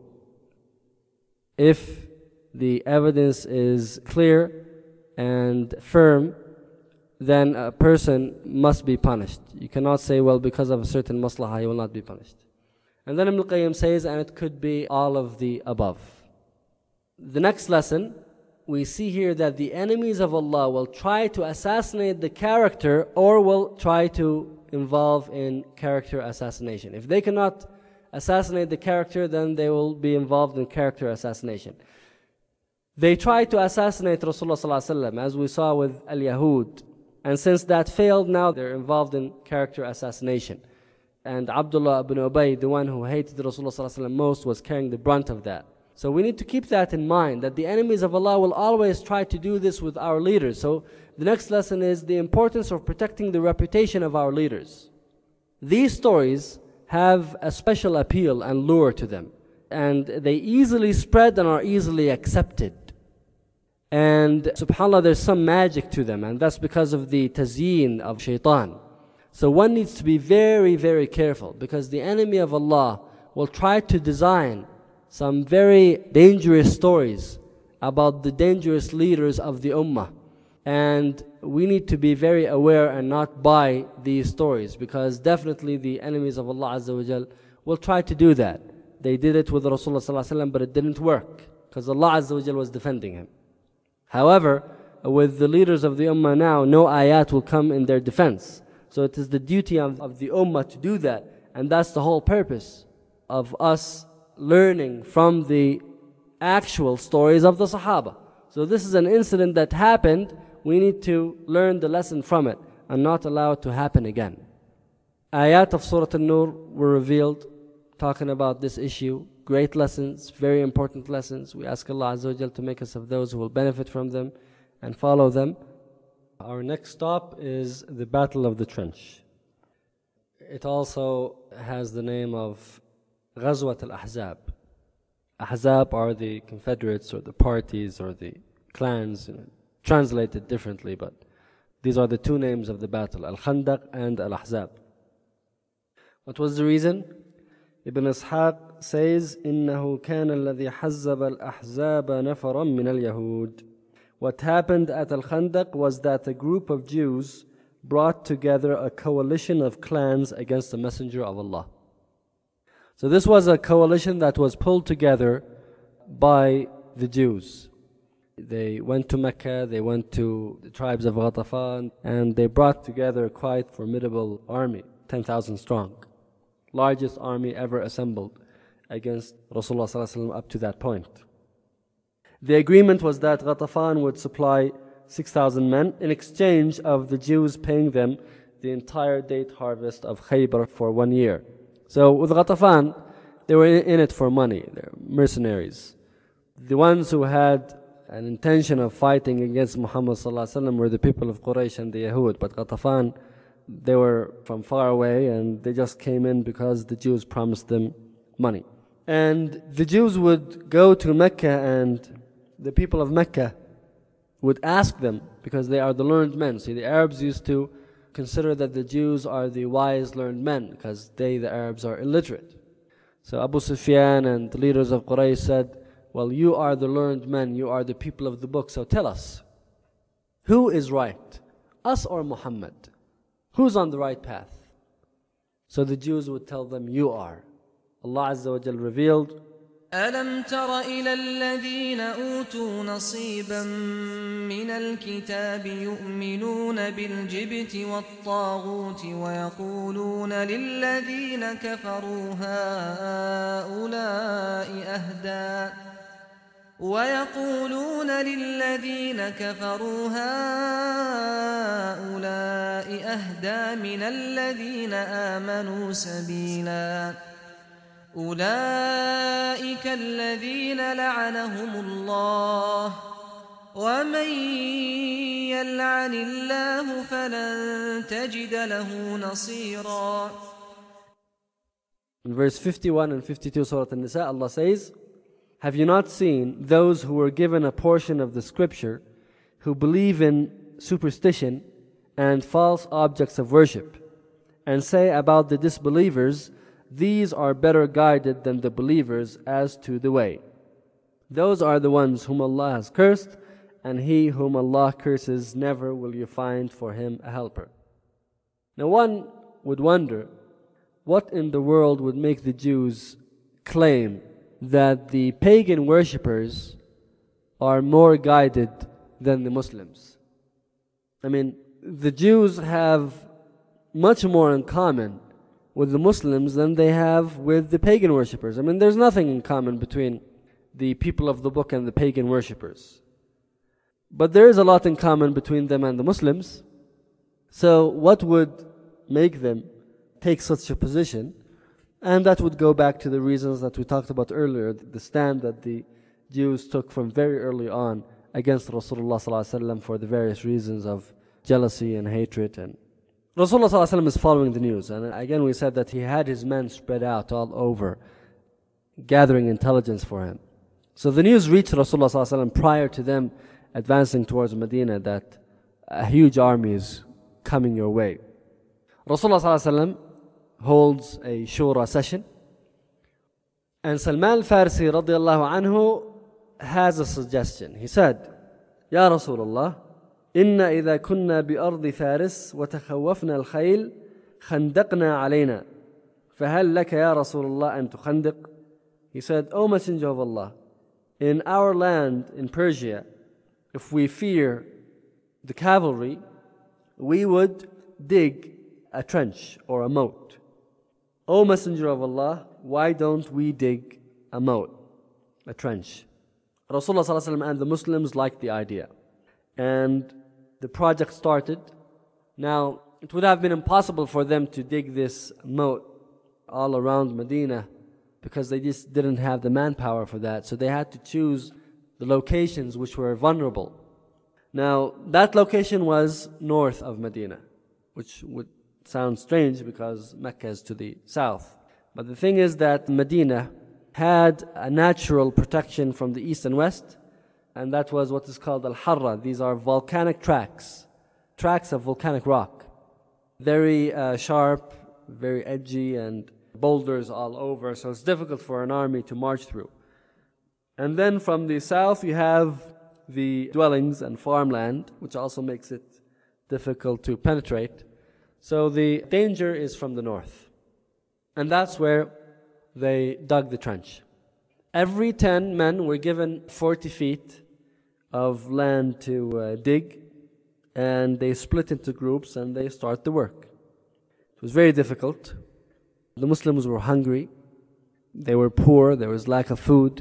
If the evidence is clear and firm, then a person must be punished. You cannot say, well, because of a certain maslahah, he will not be punished. And then Ibn al-Qayyim says, and it could be all of the above. The next lesson, we see here that the enemies of Allah will try to assassinate the character, or will try to involve in character assassination. If they cannot assassinate the character, then they will be involved in character assassination. They tried to assassinate Rasulullah ﷺ, as we saw with al-Yahud. And since that failed, now they're involved in character assassination. And Abdullah ibn Ubay, the one who hated Rasulullah ﷺ most, was carrying the brunt of that. So we need to keep that in mind, that the enemies of Allah will always try to do this with our leaders. So the next lesson is the importance of protecting the reputation of our leaders. These stories have a special appeal and lure to them, and they easily spread and are easily accepted. And subhanAllah, there's some magic to them, and that's because of the tazyeen of shaitan. So one needs to be very, very careful, because the enemy of Allah will try to design some very dangerous stories about the dangerous leaders of the ummah. And we need to be very aware and not buy these stories, because definitely the enemies of Allah Azza wa Jal will try to do that. They did it with Rasulullah Sallallahu Alaihi Wasallam, but it didn't work, because Allah Azza wa Jal was defending him. However, with the leaders of the ummah now, no ayat will come in their defense. So it is the duty of the ummah to do that. And that's the whole purpose of us learning from the actual stories of the Sahaba. So this is an incident that happened. We need to learn the lesson from it and not allow it to happen again. Ayat of Surah An-Nur were revealed talking about this issue. Great lessons, very important lessons. We ask Allah Azza wa Jal to make us of those who will benefit from them and follow them. Our next stop is the Battle of the Trench. It also has the name of Ghazwat al-Ahzab. Ahzab are the confederates or the parties or the clans, translated differently, but These are the two names of the battle, Al-Khandaq and Al-Ahzab. What was the reason? Ibn Ishaq says, إِنَّهُ كَانَ الَّذِي حَزَّبَ الْأَحْزَابَ نَفَرًا مِنَ الْيَهُودِ. What happened at Al-Khandaq was that a group of Jews brought together a coalition of clans against the Messenger of Allah. So this was a coalition that was pulled together by the Jews. They went to Mecca, they went to the tribes of Ghatafan, and they brought together a quite formidable army, 10,000 strong. Largest army ever assembled against Rasulullah ﷺ up to that point. The agreement was that Ghatafan would supply 6,000 men in exchange of the Jews paying them the entire date harvest of Khaybar for 1 year. So with Ghatafan, they were in it for money. They're mercenaries. The ones who had an intention of fighting against Muhammad ﷺ were the people of Quraysh and the Yahud. But Ghatafan, they were from far away and they just came in because the Jews promised them money. And the Jews would go to Mecca and the people of Mecca would ask them, because they are the learned men. See, the Arabs used to consider that the Jews are the wise, learned men because they, the Arabs, are illiterate. So Abu Sufyan and the leaders of Quraysh said, well, you are the learned men, you are the people of the book, so tell us, who is right, us or Muhammad? Who's on the right path? So the Jews would tell them, you are. Allah Azza wa Jal revealed, أَلَمْ تَرَ إِلَى الَّذِينَ أُوتُوا نَصِيبًا مِنَ الْكِتَابِ يُؤْمِنُونَ بِالْجِبْتِ وَالطَّاغُوتِ وَيَقُولُونَ لِلَّذِينَ كَفَرُوا هَؤُلَاءِ أَهْدَى مِنَ الَّذِينَ آمَنُوا سَبِيلًا أولئك الذين لعنهم الله ومن يلعن الله فلن تجد له نصيرا. In verse 51 and 52 Surah An-Nisa, Allah says, have you not seen those who were given a portion of the scripture who believe in superstition and false objects of worship and say about the disbelievers, these are better guided than the believers as to the way. Those are the ones whom Allah has cursed, and he whom Allah curses, never will you find for him a helper. Now one would wonder, what in the world would make the Jews claim that the pagan worshippers are more guided than the Muslims? I mean, the Jews have much more in common with the Muslims than they have with the pagan worshippers. I mean, there's nothing in common between the people of the book and the pagan worshippers. But there is a lot in common between them and the Muslims. So what would make them take such a position? And that would go back to the reasons that we talked about earlier, the stand that the Jews took from very early on against Rasulullah ﷺ for the various reasons of jealousy and hatred. And Rasulullah ﷺ is following the news, and again we said that he had his men spread out all over, gathering intelligence for him. So the news reached Rasulullah ﷺ prior to them advancing towards Medina that a huge army is coming your way. Rasulullah ﷺ holds a shura session, and Salman al-Farsi radiallahu anhu has a suggestion. He said, Ya Rasulullah, إنا إذا كنا بأرض فارس وتخوفنا الخيل خندقنا علينا فهل لك يا رسول الله أن تخندق? He said, O Messenger of Allah, in our land in Persia, if we fear the cavalry, we would dig a trench or a moat. O Messenger of Allah, why don't we dig a moat, a trench? Rasulullah ﷺ and the Muslims liked the idea, and the project started. Now, it would have been impossible for them to dig this moat all around Medina because they just didn't have the manpower for that. So they had to choose the locations which were vulnerable. Now, that location was north of Medina, which would sound strange because Mecca is to the south. But the thing is that Medina had a natural protection from the east and west, and that was what is called Al-Harra. These are volcanic tracts tracks of volcanic rock. Very sharp, very edgy, and boulders all over, so it's difficult for an army to march through. And then from the south you have the dwellings and farmland, which also makes it difficult to penetrate. So the danger is from the north. And that's where they dug the trench. Every 10 men were given 40 feet of land to dig, and they split into groups and they start the work. It was very difficult. The Muslims were hungry, they were poor, there was lack of food,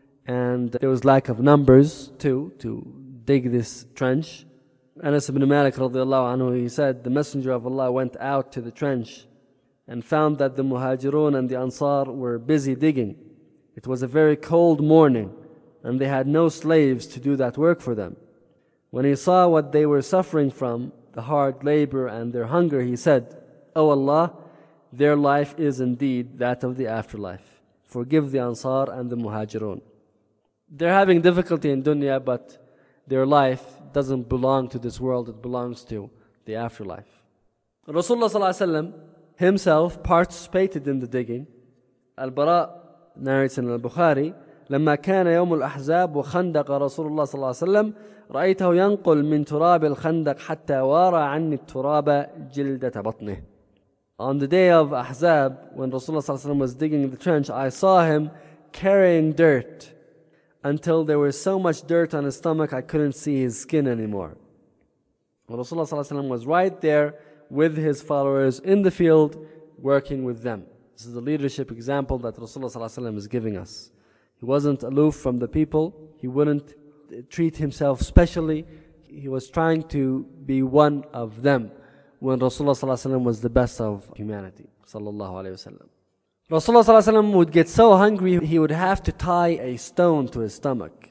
and there was lack of numbers too to dig this trench. Anas ibn Malik radiallahu anhu, he said, the Messenger of Allah went out to the trench and found that the Muhajirun and the Ansar were busy digging. It was a very cold morning and they had no slaves to do that work for them. When he saw what they were suffering from, the hard labor and their hunger, he said, "O Allah, their life is indeed that of the afterlife. Forgive the Ansar and the Muhajirun." They're having difficulty in dunya, but their life doesn't belong to this world, it belongs to the afterlife. Rasulullah ﷺ himself participated in the digging. Al-Bara narrates in Al-Bukhari, لما كان يوم الأحزاب وخندق رسول الله صلى الله عليه وسلم رأيته ينقل من تراب الخندق حتى وارى عني التراب جلدة بطنه. On the day of Ahzab, when Rasulullah ﷺ was digging the trench, I saw him carrying dirt until there was so much dirt on his stomach I couldn't see his skin anymore. Rasulullah ﷺ was right there with his followers in the field, working with them. This is the leadership example that Rasulullah ﷺ is giving us. He wasn't aloof from the people. He wouldn't treat himself specially. He was trying to be one of them when Rasulullah ﷺ was the best of humanity. Sallallahu Alaihi Wasallam. Rasulullah ﷺ would get so hungry, he would have to tie a stone to his stomach,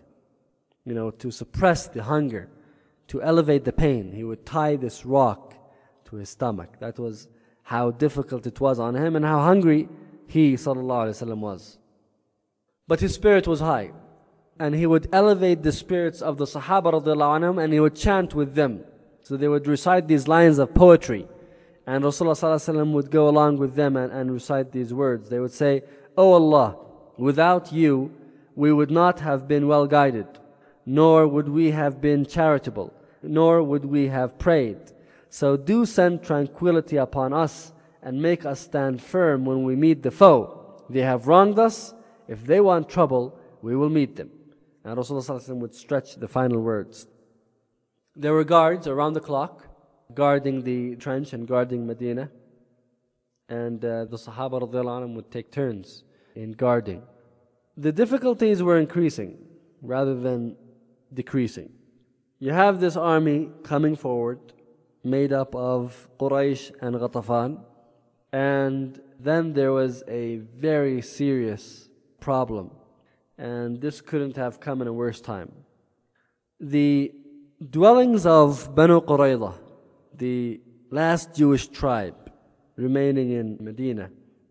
to suppress the hunger, to elevate the pain. He would tie this rock to his stomach. That was how difficult it was on him and how hungry he, sallallahu alaihi wasallam, was. But his spirit was high, and he would elevate the spirits of the Sahaba radiallahu anhum, and he would chant with them. So they would recite these lines of poetry, and Rasulullah sallallahu alaihi wasallam would go along with them and recite these words. They would say, "O Allah, without you, we would not have been well guided, nor would we have been charitable, nor would we have prayed. So do send tranquility upon us and make us stand firm when we meet the foe. They have wronged us. If they want trouble, we will meet them." And Rasulullah ﷺ would stretch the final words. There were guards around the clock guarding the trench and guarding Medina. And the Sahaba radiallahu anhum would take turns in guarding. The difficulties were increasing rather than decreasing. You have this army coming forward, made up of Quraysh and Ghatafan, and then there was a very serious problem, and this couldn't have come in a worse time. The dwellings of Banu Qurayza, the last Jewish tribe remaining in Medina,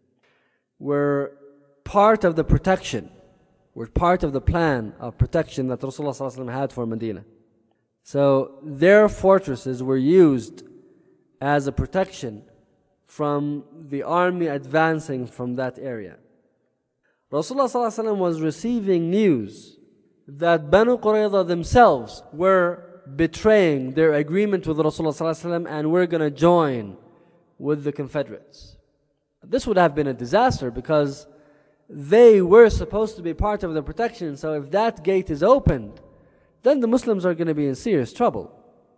were part of the protection, were part of the plan of protection that Rasulullah ﷺ had for Medina. So their fortresses were used as a protection from the army advancing from that area. Rasulullah ﷺ was receiving news that Banu Qurayza themselves were betraying their agreement with Rasulullah ﷺ and were going to join with the Confederates. This would have been a disaster because they were supposed to be part of the protection. So if that gate is opened, then the Muslims are going to be in serious trouble.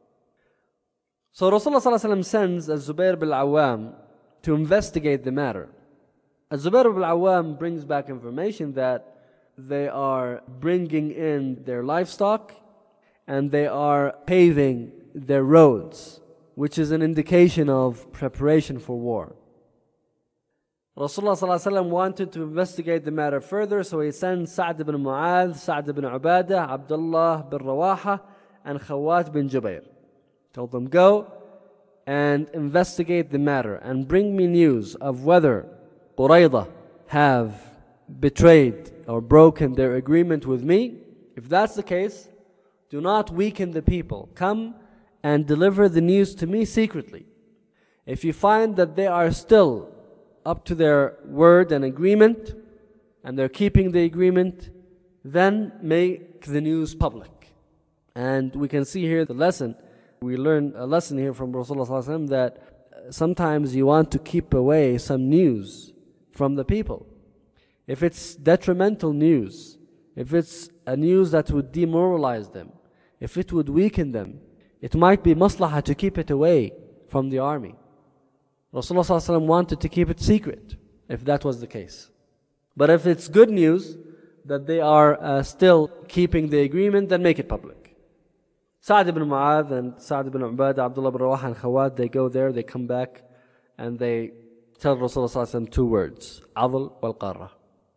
So Rasulullah ﷺ sends Az-Zubair bil Awwam to investigate the matter. Az-Zubair bil Awwam brings back information that they are bringing in their livestock and they are paving their roads, which is an indication of preparation for war. Rasulullah ﷺ wanted to investigate the matter further, so he sends Sa'd ibn Mu'adh, Sa'd ibn Ubadah, Abdullah bin Rawaha, and Khawat bin Jubair. Told them, go and investigate the matter and bring me news of whether Qurayza have betrayed or broken their agreement with me. If that's the case, do not weaken the people. Come and deliver the news to me secretly. If you find that they are still up to their word and agreement, and they're keeping the agreement, then make the news public. And we can see here the lesson. We learn a lesson here from Rasulullah that sometimes you want to keep away some news from the people. If it's detrimental news, if it's a news that would demoralize them, if it would weaken them, it might be maslahah to keep it away from the army. Rasulullah wanted to keep it secret, if that was the case. But if it's good news that they are still keeping the agreement, then make it public. Sa'd ibn Mu'adh and Sa'd ibn Ubadah, Abdullah ibn Rawaha and Khawat, they go there, they come back, and they tell Rasulullah two words, Adl wal Qarra.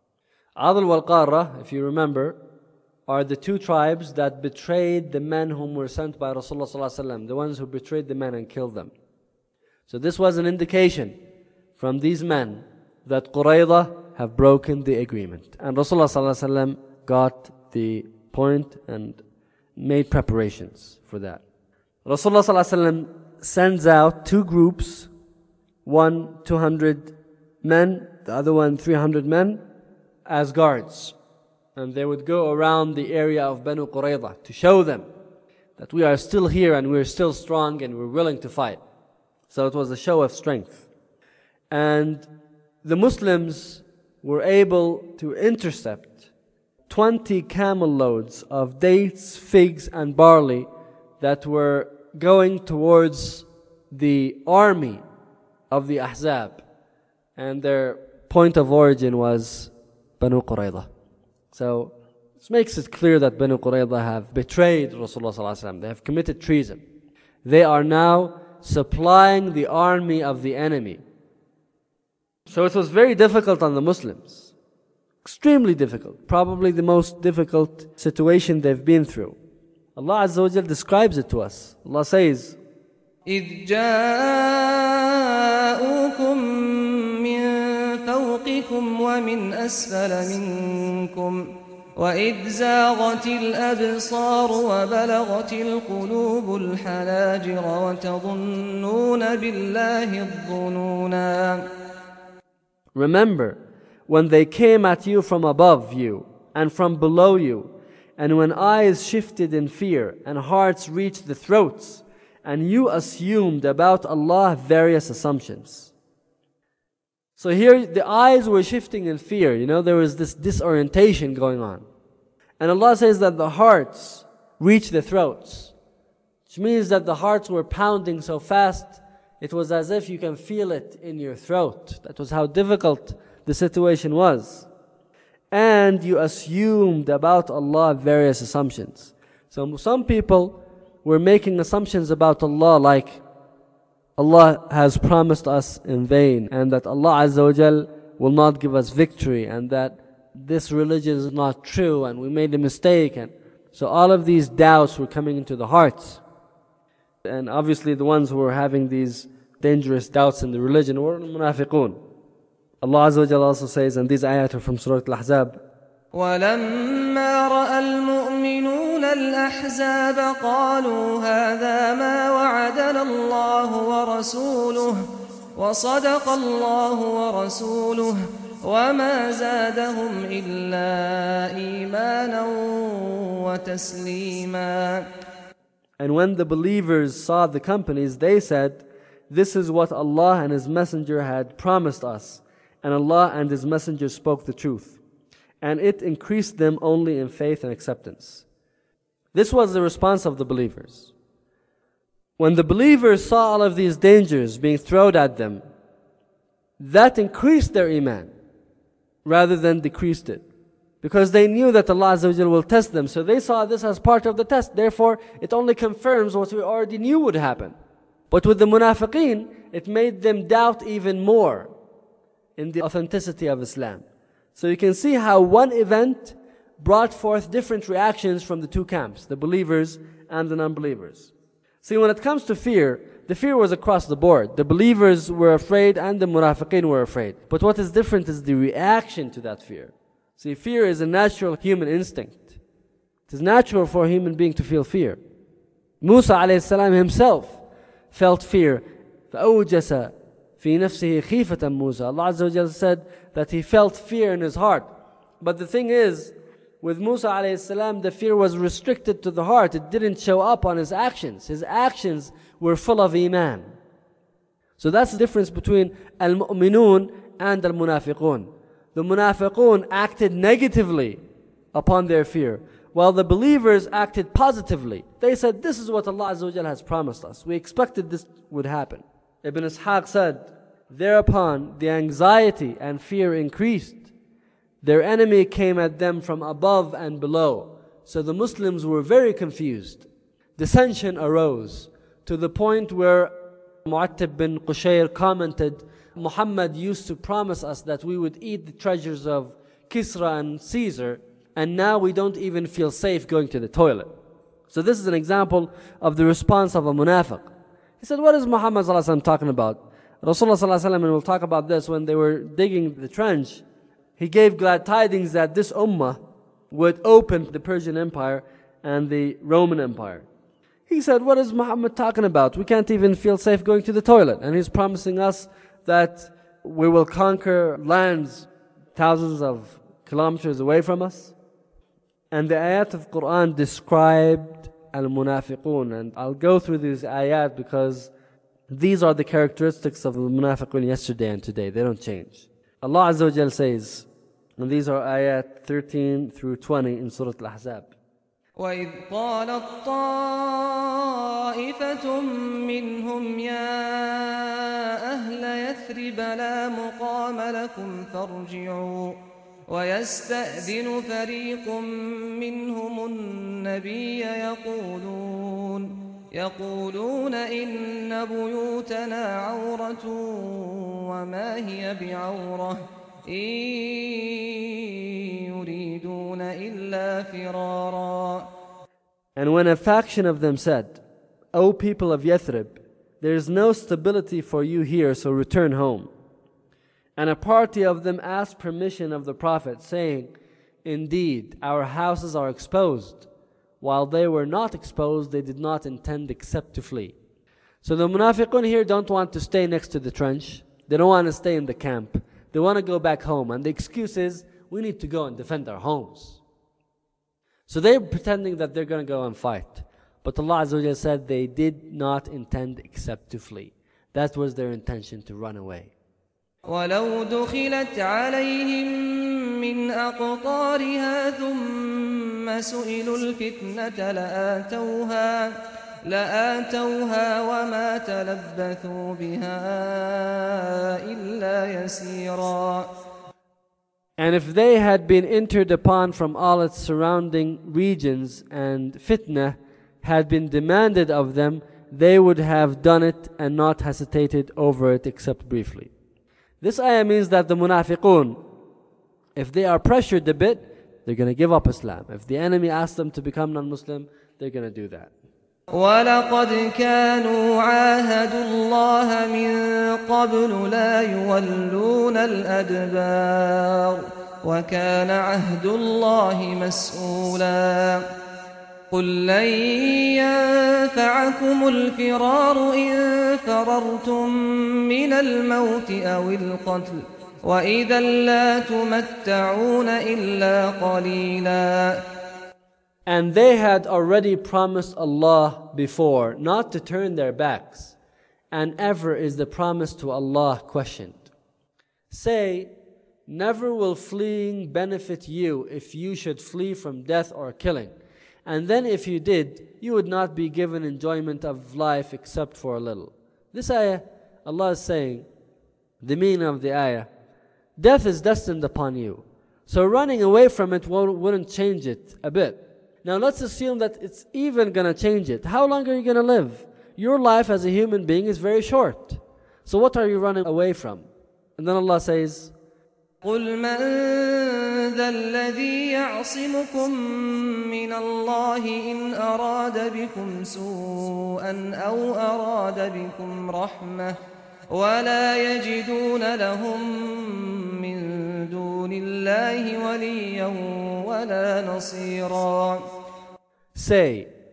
Adl wal Qarra, if you remember, are the two tribes that betrayed the men whom were sent by Rasulullah, the ones who betrayed the men and killed them. So this was an indication from these men that Qurayza have broken the agreement. And Rasulullah got the point and made preparations for that. Rasulullah sends out two groups, one 200 men, the other one 300 men, as guards. And they would go around the area of Banu Qurayza to show them that we are still here and we're still strong and we're willing to fight. So it was a show of strength. And the Muslims were able to intercept 20 camel loads of dates, figs and barley that were going towards the army of the Ahzab. And their point of origin was Banu Qurayza. So this makes it clear that Banu Qurayza have betrayed Rasulullah. They have committed treason. They are now supplying the army of the enemy. So it was very difficult on the Muslims. Extremely difficult. Probably the most difficult situation they've been through. Allah Azza wa Jal describes it to us. Allah says, إِذْ جَاءُوكُم مِّن فَوْقِكُمْ وَمِنْ أَسْفَلَ مِنْكُمْ وَإِذْ زَاغَتِ الْأَبْصَارُ وَبَلَغَتِ الْقُلُوبُ الْحَنَاجِرَ وَتَظُنُّونَ بِاللَّهِ الظُّنُونَا. Remember when they came at you from above you and from below you, and when eyes shifted in fear and hearts reached the throats, and you assumed about Allah various assumptions. So here the eyes were shifting in fear. There was this disorientation going on. And Allah says that the hearts reached the throats, which means that the hearts were pounding so fast, it was as if you can feel it in your throat. That was how difficult the situation was. And you assumed about Allah various assumptions. So some people were making assumptions about Allah, like Allah has promised us in vain, and that Allah Azza wa Jal will not give us victory, and that this religion is not true, and we made a mistake. And so all of these doubts were coming into the hearts. And obviously the ones who were having these dangerous doubts in the religion were munafiqun. Allah Azza wa Jal also says, and these ayat are from Surah Al-Ahzab, وَلَمَّا رَأَى الْمُؤْمِنُونَ الْأَحْزَابَ قَالُوا هَذَا مَا وَعَدَنَا اللَّهُ وَرَسُولُهُ وَصَدَقَ اللَّهُ وَرَسُولُهُ وَمَا زَادَهُمْ إِلَّا إِيمَانًا وَتَسْلِيمًا. And when the believers saw the companies, they said, this is what Allah and His Messenger had promised us, and Allah and His Messenger spoke the truth. And it increased them only in faith and acceptance. This was the response of the believers. When the believers saw all of these dangers being thrown at them, that increased their iman rather than decreased it. Because they knew that Allah Azza wa Jal will test them. So they saw this as part of the test. Therefore, it only confirms what we already knew would happen. But with the munafiqeen, it made them doubt even more in the authenticity of Islam. So you can see how one event brought forth different reactions from the two camps, the believers and the non-believers. See, when it comes to fear, the fear was across the board. The believers were afraid and the munafiqeen were afraid. But what is different is the reaction to that fear. See, fear is a natural human instinct. It is natural for a human being to feel fear. Musa alayhi salam himself felt fear. فَأَوْجَسَ فِي نَفْسِهِ خِيفَةً مُوسَى. Allah Azza wa Jalla said that he felt fear in his heart. But the thing is, with Musa alayhi salam, the fear was restricted to the heart. It didn't show up on his actions. His actions were full of iman. So that's the difference between al-mu'minun and al-munafiqun. The munafiqun acted negatively upon their fear, while the believers acted positively. They said, this is what Allah Azza wa Jalla has promised us. We expected this would happen. Ibn Ishaq said, thereupon the anxiety and fear increased. Their enemy came at them from above and below. So the Muslims were very confused. Dissension arose to the point where Mu'attib bin Qushayr commented, Muhammad used to promise us that we would eat the treasures of Kisra and Caesar, and now we don't even feel safe going to the toilet. So this is an example of the response of a munafiq. He said, what is Muhammad talking about? Rasulullah, and we'll talk about this, when they were digging the trench, he gave glad tidings that this ummah would open the Persian Empire and the Roman Empire. He said, what is Muhammad talking about? We can't even feel safe going to the toilet. And he's promising us that we will conquer lands thousands of kilometers away from us. And the ayat of Quran described al-munafiqun. And I'll go through these ayat because these are the characteristics of the munafiqun yesterday and today. They don't change. Allah Azza wa Jal says, and these are ayat 13 through 20 in Surah Al-Ahzab. وَإِذْ قَالَتْ طَائِفَةٌ مِّنْهُمْ يَا أَهْلَ يَثْرِبَ لَا مُقَامَ لَكُمْ فَارْجِعُوا وَيَسْتَأْذِنُ فَرِيقٌ مِّنْهُمُ النَّبِيَّ يقولون إن بيوتنا عورة وما هي بعورة إن يريدون إلا فرارا. And when a faction of them said, O people of Yathrib, there is no stability for you here, so return home. And a party of them asked permission of the Prophet, saying, Indeed, our houses are exposed. While they were not exposed, they did not intend except to flee. So the munafiqun here don't want to stay next to the trench. They don't want to stay in the camp. They want to go back home. And the excuse is, we need to go and defend our homes. So they're pretending that they're going to go and fight. But Allah Azza wa Jalla said they did not intend except to flee. That was their intention, to run away. وَلَوْ دُخِلَتْ عَلَيْهِمْ مِنْ أَقْطَارِهَا ثُمَّ سُئِلُوا الْفِتْنَةَ لَآتَوْهَا وَمَا تَلَبَّثُوا بِهَا إِلَّا يَسِيرًا. And if they had been entered upon from all its surrounding regions and fitna had been demanded of them, they would have done it and not hesitated over it except briefly. This ayah means that the munafiqun, if they are pressured a bit, they're going to give up Islam. If the enemy asks them to become non-Muslim, they're going to do that. وَلَقَدْ كَانُوا عَاهَدُوا اللَّهَ مِن قَبْلُ لَا يُوَلُّونَ الْأَدْبَارَ وَكَانَ عَهْدُ اللَّهِ مَسْئُولًا. قُل لَّن يَنفَعَكُمُ الْفِرَارُ إِن فَرَرْتُم مِّنَ الْمَوْتِ أَوِ الْقَتْلِ وَإِذًا لَّا تُمَتَّعُونَ إِلَّا قَلِيلًا. And they had already promised Allah before not to turn their backs, and ever is the promise to Allah questioned. Say, never will fleeing benefit you if you should flee from death or killing. And then if you did, you would not be given enjoyment of life except for a little. This ayah, Allah is saying, the meaning of the ayah, death is destined upon you. So running away from it wouldn't change it a bit. Now let's assume that it's even going to change it. How long are you going to live? Your life as a human being is very short. So what are you running away from? And then Allah says, قُلْ مَنْ ذَا الَّذِي يَعْصِمُكُمْ مِنَ اللَّهِ إِنْ أَرَادَ بِكُمْ سُوءًا أَوْ أَرَادَ بِكُمْ رَحْمَةً وَلَا يَجِدُونَ لَهُم مِّن دُونِ اللَّهِ وَلِيًّا وَلَا نَصِيرًا. Say,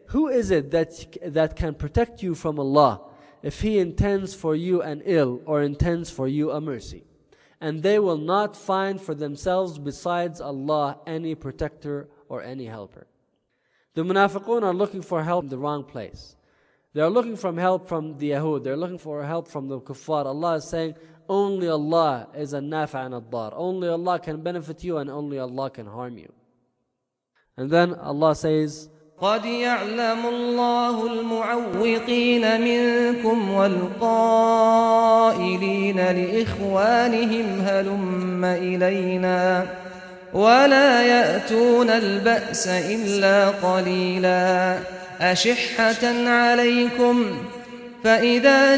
who is it that can protect you from Allah if He intends for you an ill or intends for you a mercy? And they will not find for themselves besides Allah any protector or any helper. The munafiqun are looking for help in the wrong place. They are looking for help from the Yahud. They're looking for help from the kuffar. Allah is saying, only Allah is a nafa and a dar. Only Allah can benefit you and only Allah can harm you. And then Allah says, قد يعلم الله المعوقين منكم والقائلين لإخوانهم هلم إلينا ولا يأتون البأس إلا قليلا أشحة عليكم فإذا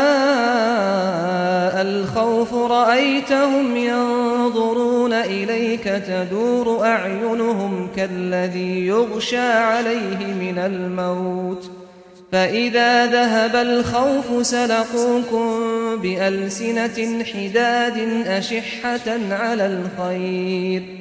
جاء الخوف رأيتهم ينظرون إليك تدور أعينهم كالذي يغشى عليه من الموت فإذا ذهب الخوف سلقوكم بألسنة حداد أشحة على الخير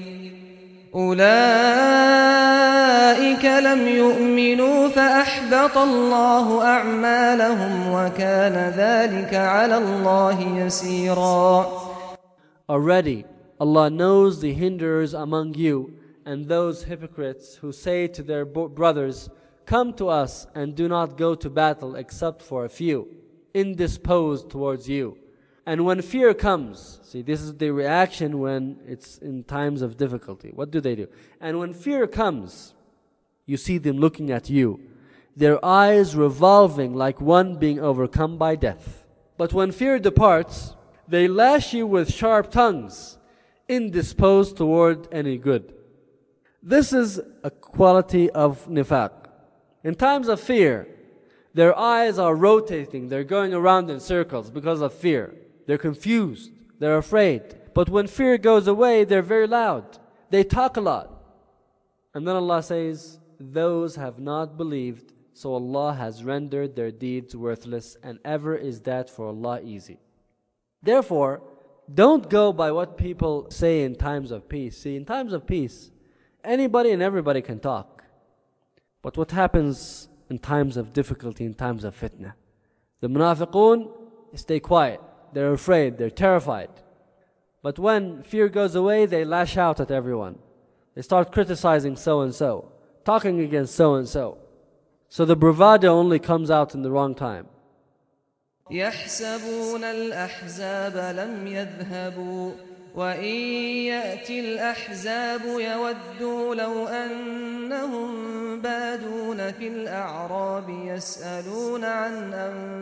أولئك لم يؤمنوا فأحبط الله أعمالهم وكان ذلك على الله يسيرا. Already Allah knows the hinderers among you and those hypocrites who say to their brothers, come to us and do not go to battle except for a few, indisposed towards you. And when fear comes, see, this is the reaction when it's in times of difficulty. What do? And when fear comes, you see them looking at you, their eyes revolving like one being overcome by death. But when fear departs, they lash you with sharp tongues, indisposed toward any good. This is a quality of nifaq. In times of fear, their eyes are rotating, they're going around in circles because of fear. They're confused, they're afraid. But when fear goes away, they're very loud. They talk a lot. And then Allah says, those have not believed, so Allah has rendered their deeds worthless, and ever is that for Allah easy. Therefore, don't go by what people say in times of peace. See, in times of peace, anybody and everybody can talk. But what happens in times of difficulty, in times of fitna? The munafiqun stay quiet. They're afraid, they're terrified. But when fear goes away, they lash out at everyone. They start criticizing so-and-so, talking against so-and-so. So the bravado only comes out in the wrong time. يحسبون الأحزاب لم يذهبوا وإن يأتي الأحزاب يودوا لو أنهم بادون في الأعراب يسألون عن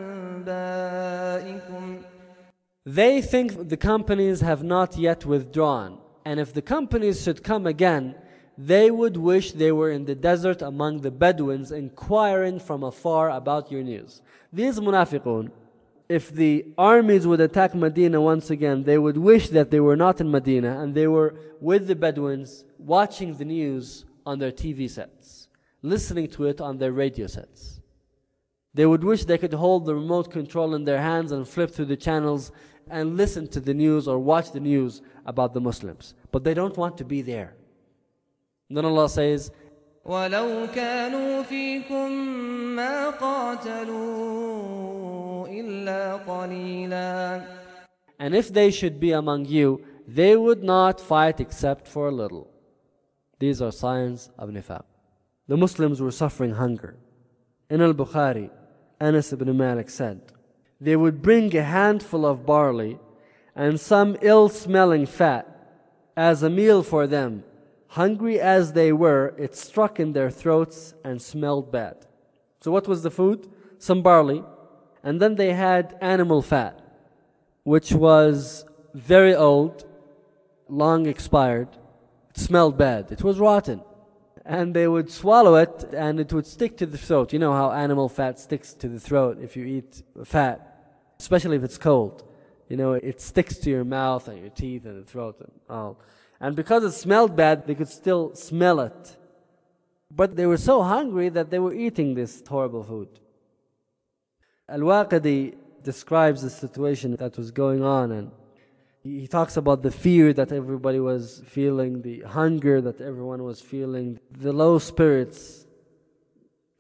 أنبائكم. They think the companies have not yet withdrawn, and if the companies should come again, they would wish they were in the desert among the Bedouins, inquiring from afar about your news. These munafiqun, if the armies would attack Medina once again, they would wish that they were not in Medina and they were with the Bedouins, watching the news on their TV sets, listening to it on their radio sets. They would wish they could hold the remote control in their hands and flip through the channels and listen to the news or watch the news about the Muslims. But they don't want to be there. And then Allah says, وَلَوْ كَانُوا فِيكُمْ مَا قَاتَلُوا إِلَّا قَلِيلًا. And if they should be among you, they would not fight except for a little. These are signs of nifaq. The Muslims were suffering hunger. In Al-Bukhari, Anas ibn Malik said, they would bring a handful of barley and some ill-smelling fat as a meal for them. Hungry as they were, it struck in their throats and smelled bad. So what was the food? Some barley. And then they had animal fat, which was very old, long expired. It smelled bad. It was rotten. And they would swallow it and it would stick to the throat. You know how animal fat sticks to the throat if you eat fat, especially if it's cold. You know, it sticks to your mouth and your teeth and the throat and all. And because it smelled bad, they could still smell it. But they were so hungry that they were eating this horrible food. Al-Waqidi describes the situation that was going on, and he talks about the fear that everybody was feeling, the hunger that everyone was feeling, the low spirits.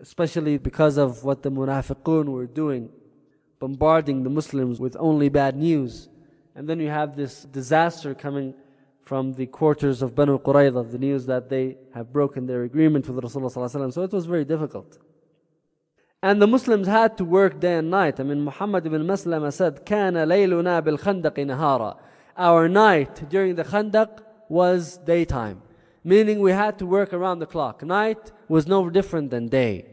especially because of what the munafiqun were doing, bombarding the Muslims with only bad news. And then you have this disaster coming from the quarters of Banu Qurayza, the news that they have broken their agreement with Rasulullah ﷺ. So it was very difficult. And the Muslims had to work day and night. I mean, Muhammad ibn Maslama said, كَانَ لَيْلُنَا بِالْخَنْدَقِ نَهَارًا. Our night during the Khandaq was daytime, meaning we had to work around the clock. Night was no different than day.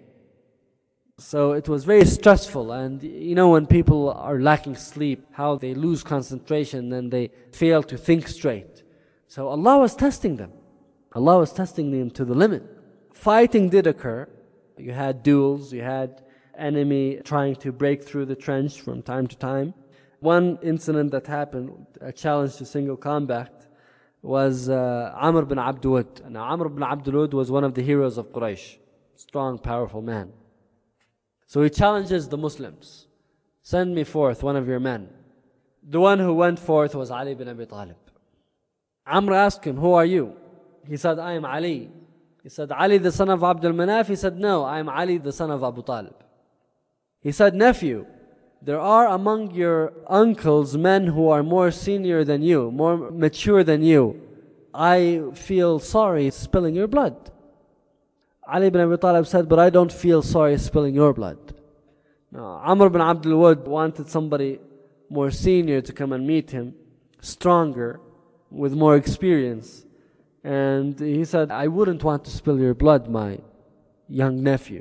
So it was very stressful. And you know, when people are lacking sleep, how they lose concentration and they fail to think straight. So Allah was testing them. Allah was testing them to the limit. Fighting did occur. You had duels, you had enemy trying to break through the trench from time to time. One incident that happened, a challenge to single combat, was Amr bin Abd Wud. Now Amr bin Abd Wud was one of the heroes of Quraysh. Strong, powerful man. So he challenges the Muslims. Send me forth one of your men. The one who went forth was Ali bin Abi Talib. Amr asked him, who are you? He said, I am Ali. He said, Ali the son of Abdul Manaf? He said, no, I am Ali the son of Abu Talib. He said, nephew, there are among your uncles men who are more senior than you, more mature than you. I feel sorry spilling your blood. Ali bin Abi Talib said, but I don't feel sorry spilling your blood. Now, Amr bin Abdul Wud wanted somebody more senior to come and meet him, stronger, with more experience. And he said, I wouldn't want to spill your blood, my young nephew.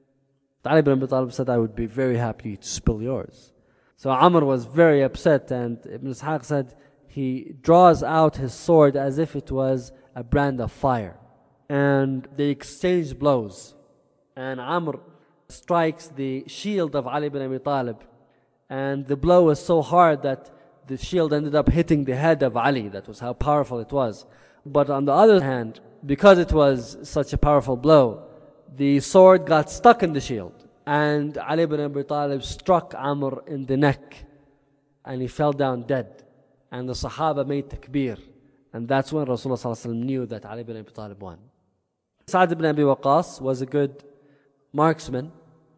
Ali bin Abi Talib said, I would be very happy to spill yours. So Amr was very upset, and Ibn Ishaq said, he draws out his sword as if it was a brand of fire. And they exchange blows. And Amr strikes the shield of Ali bin Abi Talib. And the blow was so hard that the shield ended up hitting the head of Ali. That was how powerful it was. But on the other hand, because it was such a powerful blow, the sword got stuck in the shield. And Ali bin Abi Talib struck Amr in the neck. And he fell down dead. And the Sahaba made takbir. And that's when Rasulullah ﷺ knew that Ali bin Abi Talib won. Sa'd ibn Abi Waqqas was a good marksman.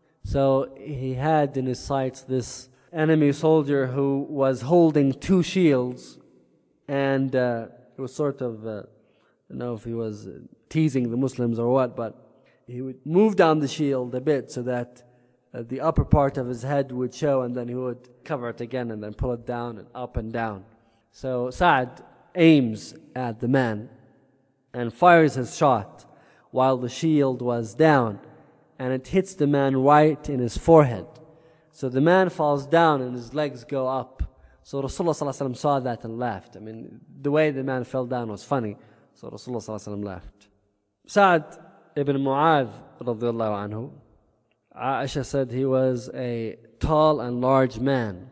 So he had in his sights this enemy soldier who was holding two shields. And it was sort of, I don't know if he was teasing the Muslims or what, but he would move down the shield a bit so that the upper part of his head would show, and then he would cover it again and then pull it down and up and down. So Sa'd aims at the man and fires his shot while the shield was down, and it hits the man right in his forehead. So the man falls down and his legs go up. So Rasulullah ﷺ saw that and laughed. I mean, the way the man fell down was funny. So Rasulullah ﷺ laughed. Sa'd ibn Mu'adh radiallahu anhu, Aisha said he was a tall and large man.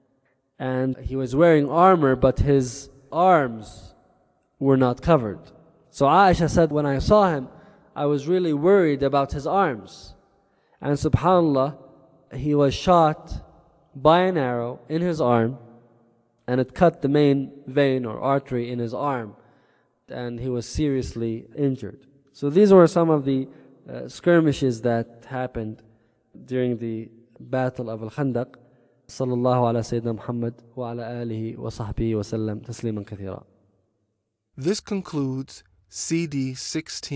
And he was wearing armor, but his arms were not covered. So Aisha said, when I saw him, I was really worried about his arms. And subhanAllah, he was shot by an arrow in his arm, and it cut the main vein or artery in his arm, and he was seriously injured. So these were some of the skirmishes that happened during the Battle of Al-Khandaq. Sallallahu ala Sayyidina Muhammad wa ala alihi wa sahbihi wa sallam tasliman kathira. This concludes CD 16.